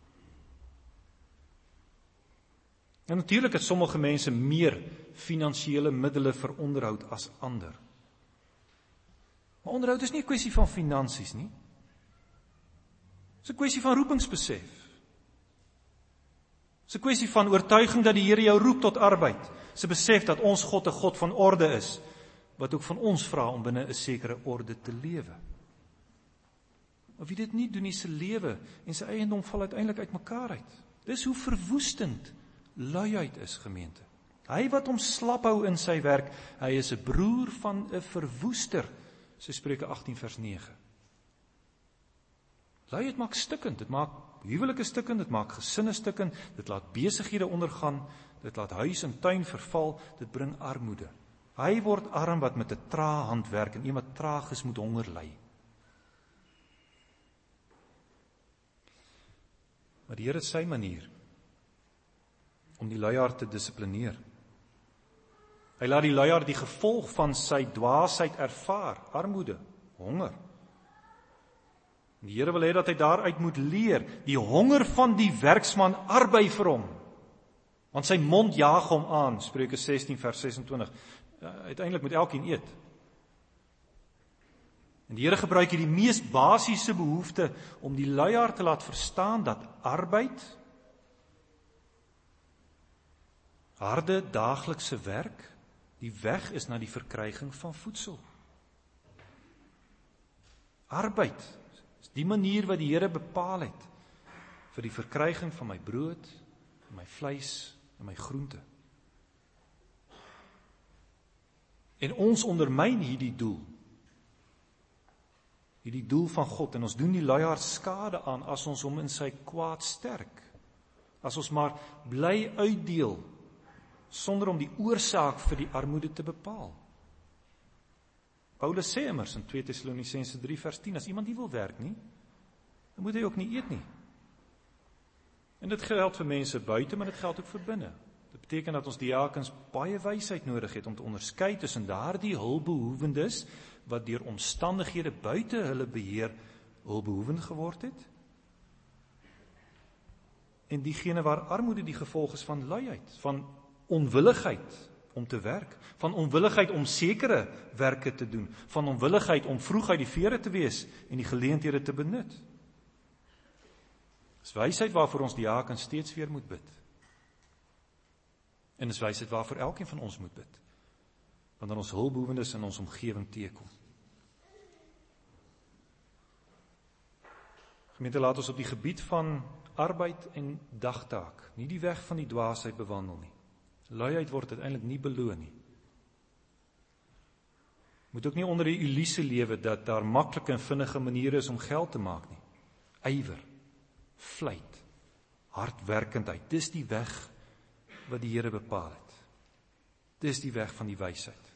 En natuurlik het sommige mense meer finansiële middele vir onderhoud as ander. Maar onderhoud is nie 'n kwessie van finansies nie. Dis 'n kwessie van roepingsbesef. Dis 'n kwessie van oortuiging dat die Here jou roep tot arbeid. Dis 'n besef dat ons God 'n God van orde is, wat ook van ons vra om binne 'n sekere orde te lewe. Maar wie dit nie doen nie, se lewe en sy eiendom val uiteindelik uit mekaar uit. Dis hoe verwoestend luiheid is, gemeente. Hy wat hom slap hou in sy werk, hy is 'n broer van 'n verwoester, sy Spreuke agttien vers nege. Luiheid maak stikkend, dit maak huwelike stikkend, dit maak gesinne stikkend, dit laat besighede ondergaan, dit laat huis en tuin verval, dit bring armoede. Hy word arm wat met 'n trae hand werk en een wat traag is moet honger ly. Maar die Here het sy manier om die luiaard te dissiplineer. Hy laat die luiaard die gevolg van sy dwaasheid ervaar, armoede, honger. Die Here wil hê dat hy daaruit moet leer. Die honger van die werksman arbei vir hom. Want sy mond jaag hom aan, Spreuke sestien vers sesentwintig. Uh, uiteindelik moet elkeen eet. En die Here gebruik hier die mees basiese behoefte om die luiaard te laat verstaan dat arbeid, harde daaglikse werk, die weg is na die verkryging van voedsel. Arbeid is die manier wat die Here bepaal het vir die verkryging van my brood, my vleis en my groente. En ons ondermyn hierdie doel. Hierdie doel van God, en ons doen die luiaard skade aan as ons hom in sy kwaad sterk. As ons maar bly uitdeel, sonder om die oorsaak vir die armoede te bepaal. Paulus sê immers in twee Tessalonisense drie vers tien, as iemand nie wil werk nie, dan moet hy ook nie eet nie. En dit geld vir mense buite, maar dit geld ook vir binne. Dit beteken dat ons diakens baie wysheid nodig het om te onderskei tussen daardie hulpbehoewendes wat deur omstandighede buite hulle beheer hulpbehoewend geword het, en diegene waar armoede die gevolg is van luiheid, van onwilligheid om te werk, van onwilligheid om sekere werke te doen, van onwilligheid om vroeg uit die vere te wees en die geleenthede te benut. Dis wysheid waarvoor ons diakens steeds weer moet bid. En dis wysheid waarvoor elkeen van ons moet bid, wanneer ons hulpbehoewendes in ons omgewing teekom. Gemeente, laat ons op die gebied van arbeid en dagtaak nie die weg van die dwaasheid bewandel nie. Luiheid word uiteindelik nie beloon nie. Moet ook nie onder die illusie lewe dat daar maklike en vinnige maniere is om geld te maak nie. Ywer, vlyt, hardwerkendheid, dis die weg wat die Here bepaal het. Dis die weg van die wysheid.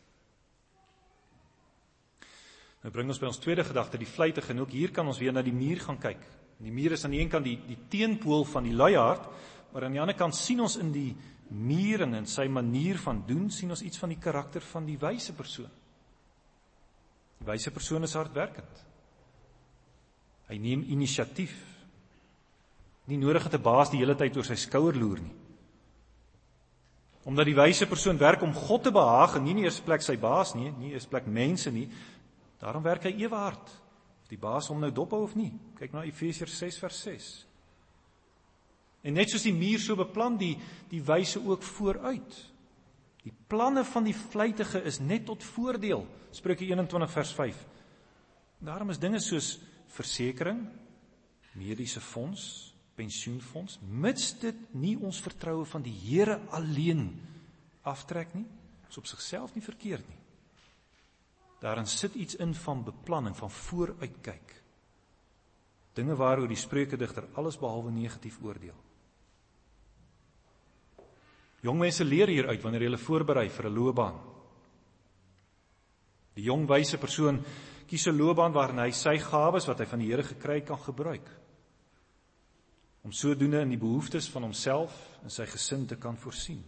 Nou bring ons by ons tweede gedagte, die vlytige, en ook hier kan ons weer na die muur gaan kyk. Die muur is aan die een kant die, die teenpool van die luiaard, maar aan die ander kant sien ons in die muur en in sy manier van doen, sien ons iets van die karakter van die wyse persoon. Die wyse persoon is hardwerkend. Hy neem inisiatief. Nie nodig het 'n baas die hele tyd oor sy skouer loer nie. Omdat die wyse persoon werk om God te behaag, en nie in die eerste plek sy baas nie, nie in die eerste plek mense nie, daarom werk hy ewe hard. Of die baas hom nou dophou of nie. Kyk na Efesiërs ses vers ses. En net soos die muur so beplan, die, die wyse ook vooruit. Die planne van die vlytige is net tot voordeel. Spreuke eenentwintig vers vyf. Daarom is dinge soos versekering, mediese fonds, pensioenfonds, mits dit nie ons vertroue van die Here alleen aftrek nie, is op sigself nie verkeerd nie. Daarin sit iets in van beplanning, van vooruitkyk. Dinge waaroor die spreukedigter alles behalwe negatief oordeel. Jong mense leer hieruit wanneer hulle voorberei vir 'n loopbaan. Die jong wyse persoon kies 'n loopbaan waarin hy sy gawes wat hy van die Here gekry kan gebruik, om sodoende in die behoeftes van homself en sy gesin te kan voorsien.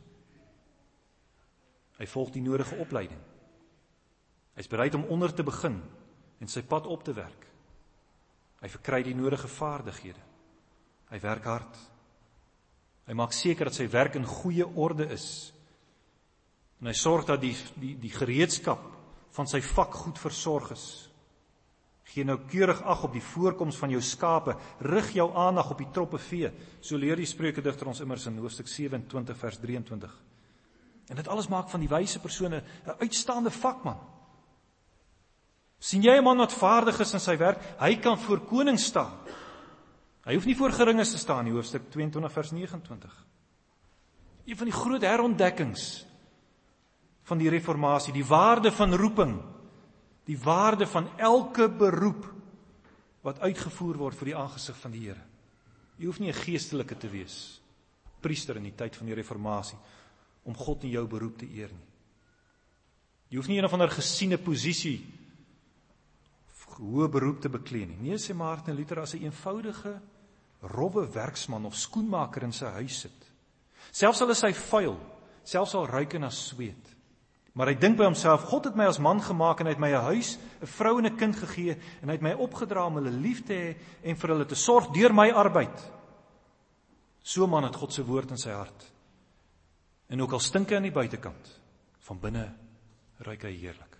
Hy volg die nodige opleiding. Hy is bereid om onder te begin en sy pad op te werk. Hy verkry die nodige vaardighede. Hy werk hard. Hy maak seker dat sy werk in goeie orde is. En hy sorg dat die, die, die gereedskap van sy vak goed versorg is. Gee nou keurig ag op die voorkoms van jou skape, rig jou aandag op die troppe vee. So leer die spreukedigter ons immers in hoofstuk sewe-en-twintig vers drie-en-twintig. En dit alles maak van die wyse persone 'n uitstaande vakman. Sien jy 'n man wat vaardig is in sy werk? Hy kan voor koning staan. Hy hoef nie voor geringes te staan nie, hoofstuk twee-en-twintig vers nege-en-twintig. Een van die groot herontdekkings van die reformatie, die waarde van roeping, die waarde van elke beroep wat uitgevoer word vir die aangesig van die Here. Jy hoef nie 'n geestelike te wees, priester in die tyd van die reformatie, om God in jou beroep te eer nie. Jy hoef nie een of ander gesiene posisie of hoë beroep te beklee nie. Nee, sê Martin Luther, as 'n eenvoudige, rowwe werksman of skoenmaker in sy huis sit. Selfs al is hy vuil, selfs al ruik hy na sweet, Maar hy dink by homself, God het my as man gemaak en hy het my 'n huis, 'n vrou en 'n kind gegee en hy het my opgedra om hulle lief te hê en vir hulle te sorg deur my arbeid. So 'n man het God se woord in sy hart. En ook al stink hy aan die buitekant, van binne ruik hy heerlik.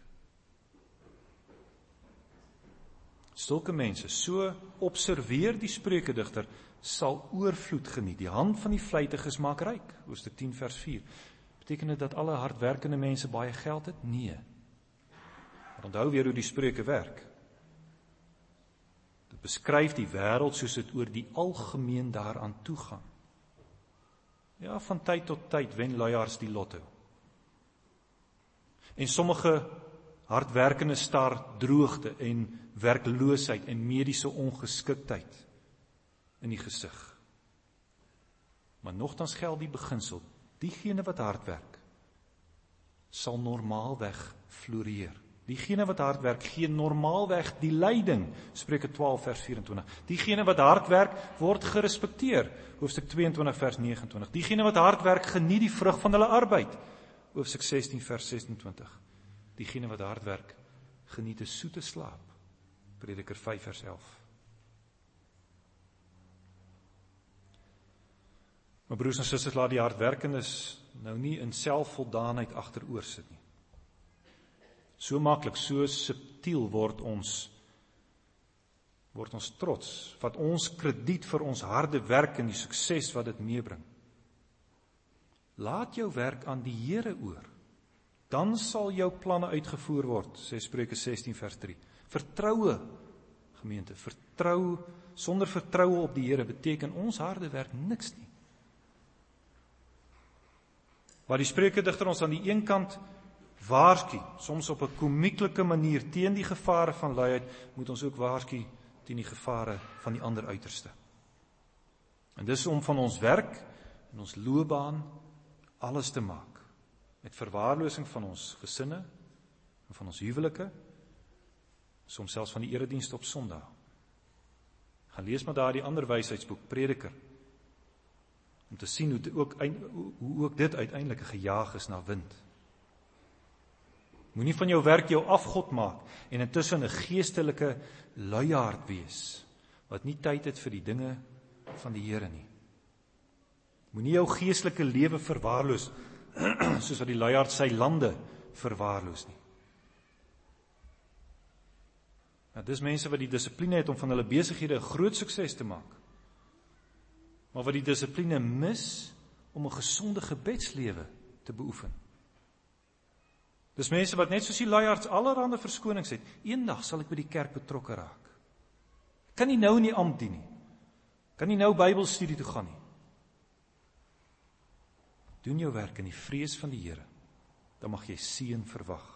Sulke mense, so observeer die Spreukedigter, sal oorvloed geniet. Die hand van die vlytiges maak ryk. Hoofstuk tien vers vier. Beteken dit dat alle hardwerkende mense baie geld het? Nee. Maar onthou weer hoe die Spreuke werk. Dit beskryf die wêreld soos dit oor die algemeen daaraan toe gaan. Ja, van tyd tot tyd wen luiaards die lotto. En sommige hardwerkende staar droogte en werkloosheid en mediese ongeskiktheid in die gesig. Maar nogtans geld die beginsel, diegene wat hard werk, sal normaalweg floreer. Diegene wat hard werk, gee normaalweg die lyding, Spreuke twaalf vers vyf-en-twintig. Diegene wat hard werk, word gerespekteer, hoofstuk twee-en-twintig vers nege-en-twintig. Diegene wat hard werk, geniet die vrug van hulle arbeid, hoofstuk sestien vers ses-en-twintig. Diegene wat hard werk, geniet 'n soete slaap, Prediker vyf vers elf. Maar broers en susters, laat die hardwerkendes nou nie in selfvoldaanheid agteroor sit nie. So maklik, so subtiel word ons word ons trots, wat ons krediet vir ons harde werk en die sukses wat dit meebring. Laat jou werk aan die Here oor. Dan sal jou planne uitgevoer word, sê Spreuke sestien vers drie. Vertroue, gemeente, vertrou, sonder vertroue op die Here beteken ons harde werk niks nie. Waar die Spreukedigter ons aan die een kant waarsku, soms op 'n komieklike manier teen die gevare van luiheid, moet ons ook waarsku teen die gevare van die ander uiterste. En dis om van ons werk en ons loopbaan alles te maak, met verwaarlosing van ons gesinne en van ons huwelike, soms selfs van die eredienste op Sondag. Gaan lees maar daar die ander wysheidsboek, Prediker, om te sien hoe ook, hoe ook dit uiteindelik gejaag is na wind. Moenie van jou werk jou afgod maak en intussen 'n geestelike luiaard wees, wat nie tyd het vir die dinge van die Here nie. Moenie jou geestelike lewe verwaarloos, soos wat die luiaard sy lande verwaarloos nie. Nou, dis mense wat die dissipline het om van hulle besighede 'n groot sukses te maak, maar wat die dissipline mis om 'n gesonde gebedslewe te beoefen. Dis mense wat net soos die luiaards allerhande verskonings het. Eendag sal ek by die kerk betrokke raak. Kan nie nou in die ampt dien nie. Kan nie nou Bybelstudie toe gaan nie. Doen jou werk in die vrees van die Here, dan mag jy seën verwag.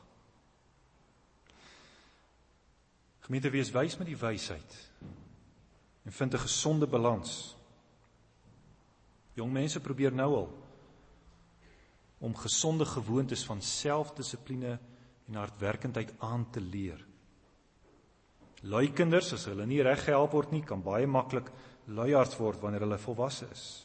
Gemeente, wees wys met die wysheid en vind 'n gesonde balans. Jong mense probeer nou al om gesonde gewoontes van selfdissipline en hardwerkendheid aan te leer. Lui kinders, as hulle nie reg gehelp word nie, kan baie maklik luiaards word wanneer hulle volwasse is.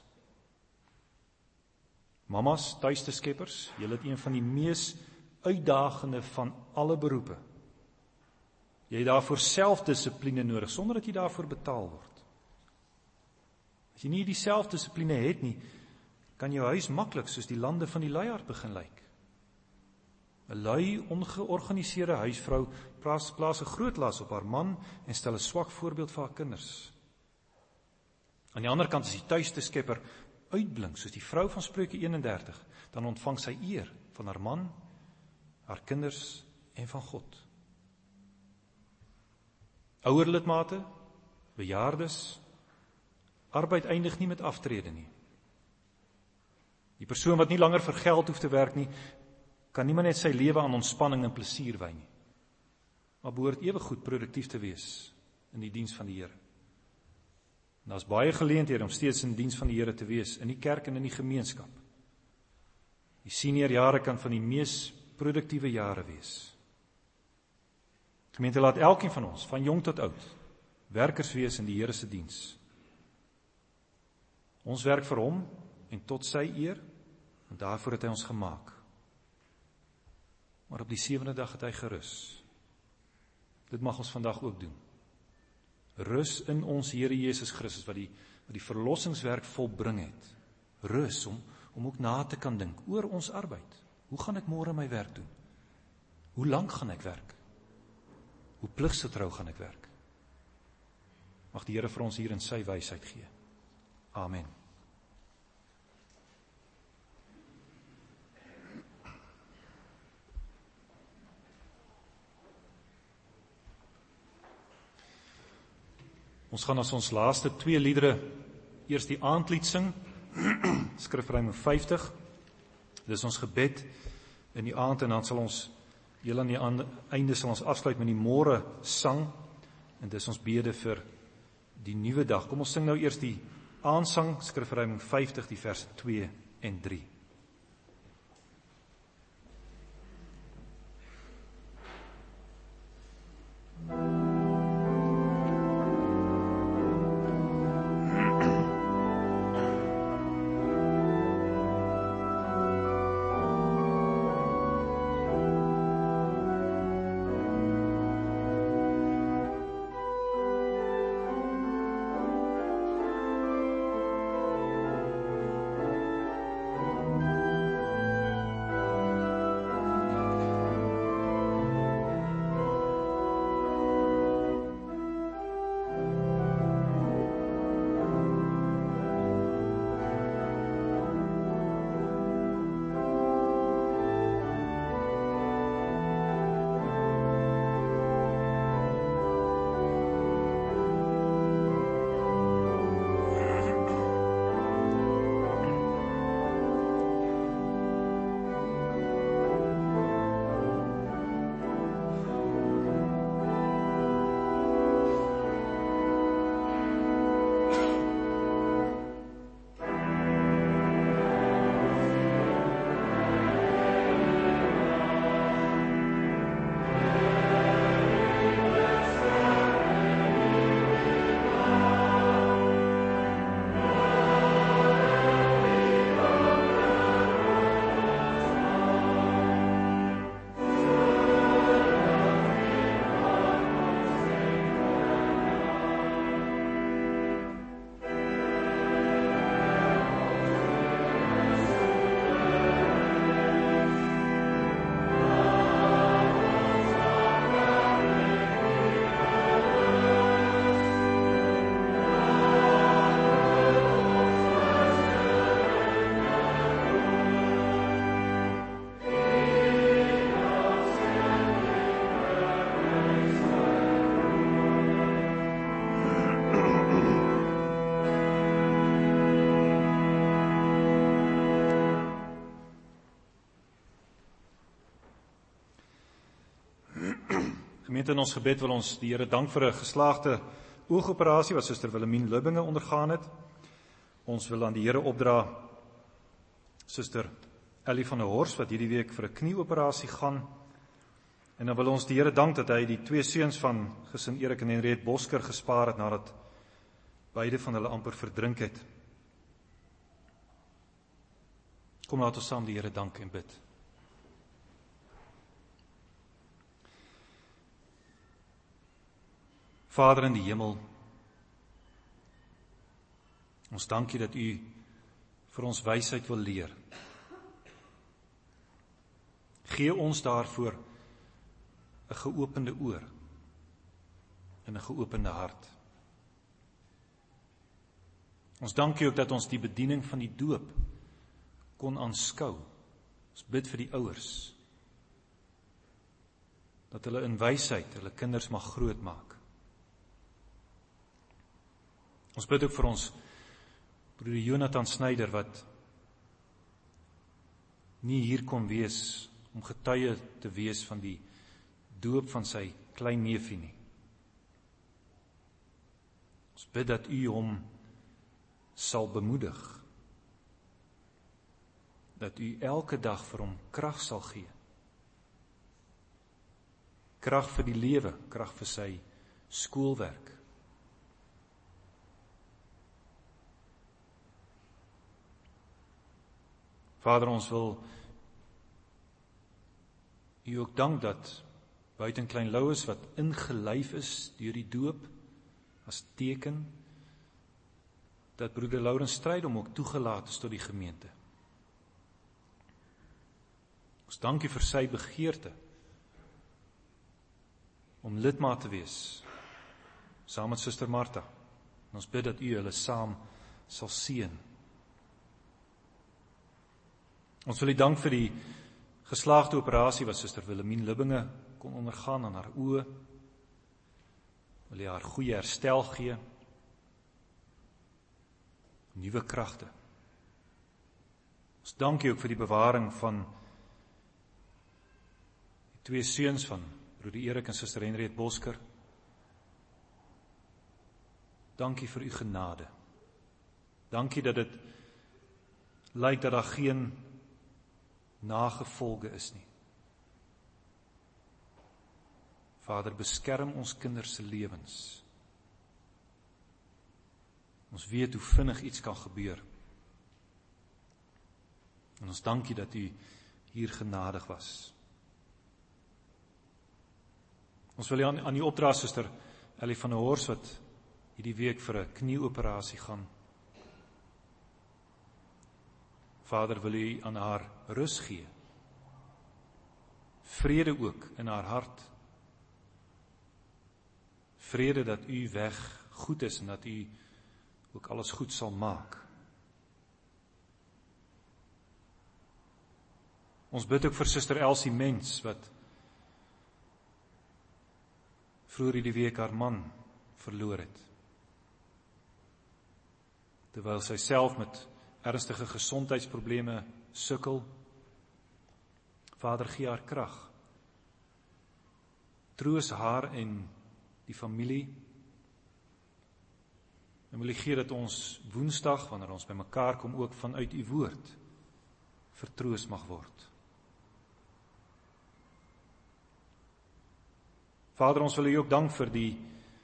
Mamas, tuiste skeppers, julle het een van die mees uitdagende van alle beroepe. Jy het daarvoor selfdissipline nodig, sonder dat jy daarvoor betaal word. As jy nie die selfdissipline het nie, kan jou huis maklik soos die lande van die luiaard begin lyk. 'n Lui, ongeorganiseerde huisvrou plaas, plaas 'n groot las op haar man en stel 'n swak voorbeeld vir haar kinders. Aan die ander kant, as die tuiste skepper uitblink, soos die vrou van Spreuke eenendertig, dan ontvang sy eer van haar man, haar kinders en van God. Ouer lidmate, bejaardes, arbeid eindig nie met aftrede nie. Die persoon wat nie langer vir geld hoef te werk nie, kan nie maar net sy lewe aan ontspanning en plesier wy nie, maar behoort ewe goed produktief te wees in die diens van die Here. En daar's baie geleenthede om steeds in die diens van die Here te wees, in die kerk en in die gemeenskap. Die senior jare kan van die mees produktiewe jare wees. Gemeente, laat elkeen van ons, van jong tot oud, werkers wees in die Here se diens. Ons werk vir hom en tot sy eer, en daarvoor het hy ons gemaak. maar op die sewende dag het hy gerus. Dit mag ons vandag ook doen. Rus in ons Here Jesus Christus, wat die, wat die verlossingswerk volbring het. Rus, om, om ook na te kan dink oor ons arbeid. Hoe gaan ek môre my werk doen? Hoe lank gaan ek werk? Hoe pligsgetrou gaan ek werk? Mag die Here vir ons hier in sy wysheid gee. Amen. Ons gaan as ons laaste twee liedere eers die aandlied sing, Skrifruim vyftig. Dit is ons gebed in die aand, en dan sal ons heel aan die einde sal ons afsluit met die môre sang, en dis ons bede vir die nuwe dag. Kom ons sing nou eers die aansang, Skrifruim vyftig, die vers twee en drie. Gemeente, in ons gebed wil ons die Here dank vir 'n geslaagde oogoperasie wat Suster Wilhelmine Lubbinge ondergaan het. Ons wil aan die Here opdra Suster Ellie van der Horst, wat hierdie week vir 'n knieoperasie gaan. En dan wil ons die Here dank dat hy die twee seuns van gesin Erik en Henriette Bosker gespaar het, nadat beide van hulle amper verdrink het. Kom, laat ons saam die Here dank en bid. Vader in die hemel, ons dank U dat U vir ons wysheid wil leer. Gee ons daarvoor 'n geopende oor en 'n geopende hart. Ons dank U ook dat ons die bediening van die doop kon aanskou. Ons bid vir die ouers, dat hulle in wysheid hulle kinders mag grootmaak. Ons bid ook vir ons broeder Jonathan Snyder, wat nie hier kon wees om getuie te wees van die doop van sy klein neefie nie. Ons bid dat U hom sal bemoedig, dat U elke dag vir hom krag sal gee. Krag vir die lewe, krag vir sy skoolwerk. Vader, ons wil U ook dank dat buiten Klein Louis wat ingelyf is deur die doop as teken, dat broeder Laurens Strydom ook toegelaat is tot die gemeente. Ons dank U vir sy begeerte om lidmaat te wees, saam met Suster Martha. En ons bid dat U hulle saam sal seën. Ons wil U dank vir die geslaagde operasie wat Suster Wilhelmine Libbinge kon ondergaan aan haar oë. Wil U haar goeie herstel gee, nuwe kragte. Ons dank U ook vir die bewaring van die twee seuns van broeder Erik en Suster Henriette Bosker. Dankie vir U genade. Dankie dat dit lyk dat daar geen nagevolge is nie. Vader, beskerm ons kinders se lewens. Ons weet hoe vinnig iets kan gebeur. En ons dankie dat U hier genadig was. Ons wil aan, aan U opdra, Suster Ellie van der Horst, wat hierdie week vir 'n knieoperasie gaan. Vader, wil U aan haar rus gee. Vrede ook in haar hart. Vrede dat U weg goed is en dat U ook alles goed sal maak. Ons bid ook vir Suster Elsie Mens, wat vroeër hierdie week haar man verloor het. Terwyl sy self met ernstige gesondheidsprobleme sukkel. Vader, gee haar krag. Troos haar en die familie. En wil U gee dat ons Woensdag, wanneer ons by mekaar kom, ook vanuit U woord vertroos mag word. Vader, ons wil U ook dank vir die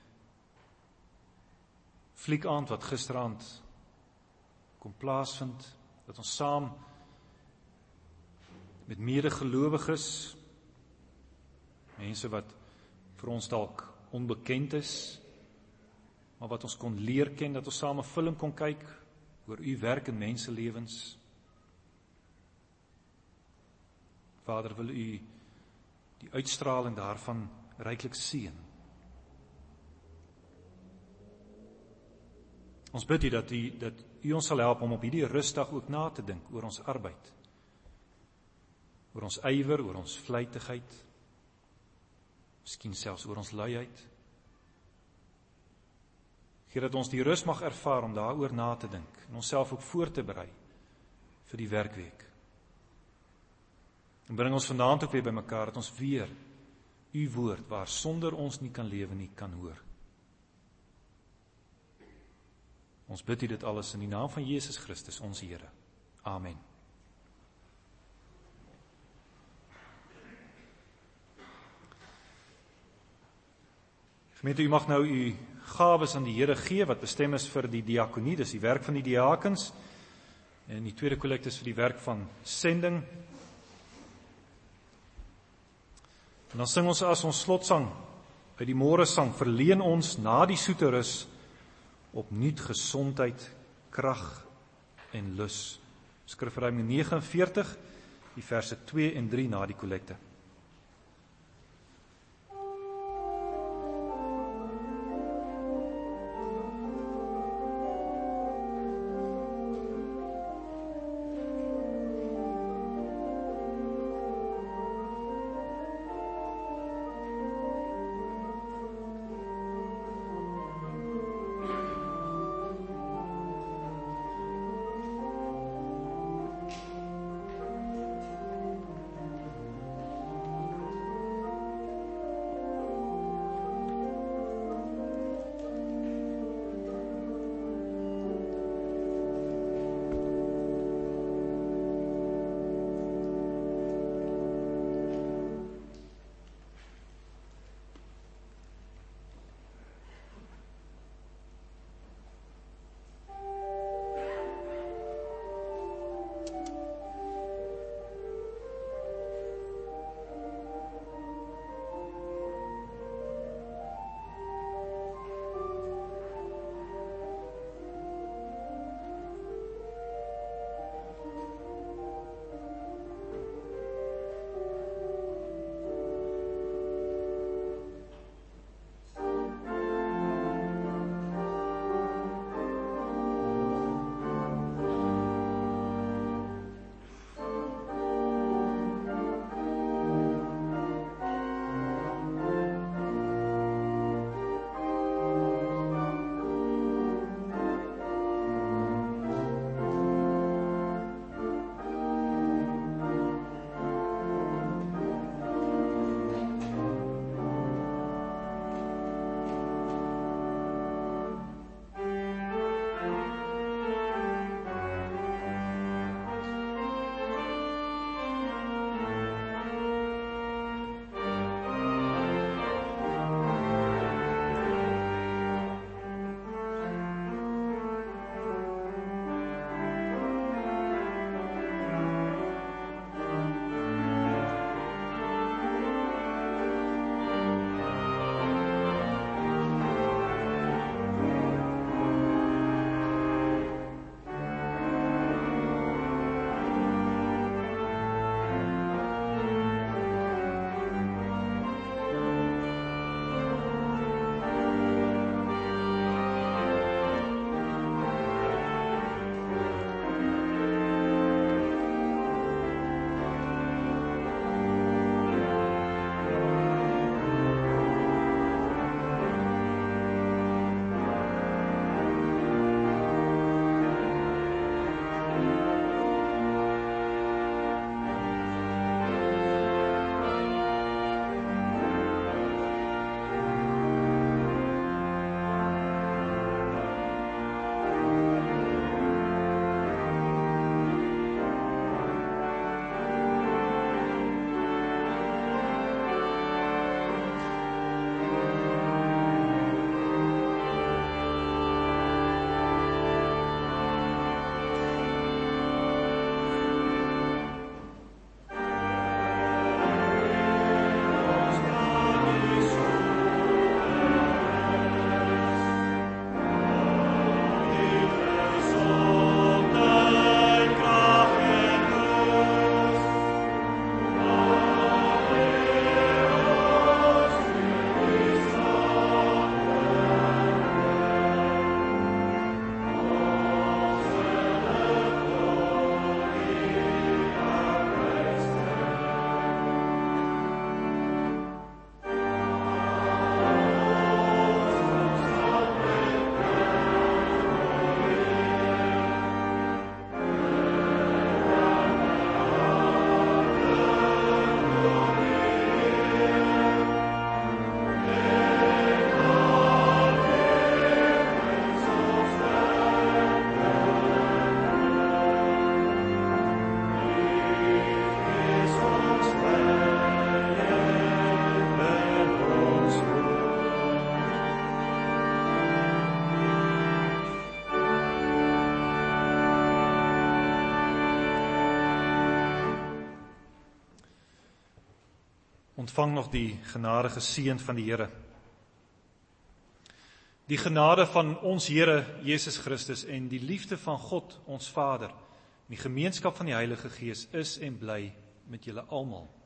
fliekaand wat gisteraand kom plaasvind, dat ons saam met medegelowiges, mense wat vir ons dalk onbekend is, maar wat ons kon leer ken, dat ons saam 'n film kon kyk oor U werk in menselewens. Vader, wil U die uitstraling daarvan ryklik seën. Ons bid U dat U dat U ons sal help om op hierdie rustdag ook na te dink oor ons arbeid, oor ons ywer, oor ons vlytigheid, miskien selfs oor ons luiheid. Gee dat ons die rus mag ervaar om daaroor na te dink en onsself ook voor te berei vir die werkweek. En bring ons vanaand ook weer by mekaar, dat ons weer U woord, waar sonder ons nie kan lewe nie, kan hoor. Ons bid U dit alles in die naam van Jesus Christus, ons Here. Amen. Gemeente, u mag nou u gawes aan die Here gee, wat bestem is vir die diakonie, dis die werk van die diakens, en die tweede kollekte is vir die werk van sending. En dan sing ons as ons slotsang, uit die môresang, verleen ons na die soete rus, opnuut gesondheid, krag en lus. Skrifruim nege en veertig, die verse twee en drie na die kollekte. Ontvang nog die genadige seën van die Here. Die genade van ons Here Jesus Christus en die liefde van God, ons Vader, en die gemeenskap van die Heilige Gees is en bly met julle almal.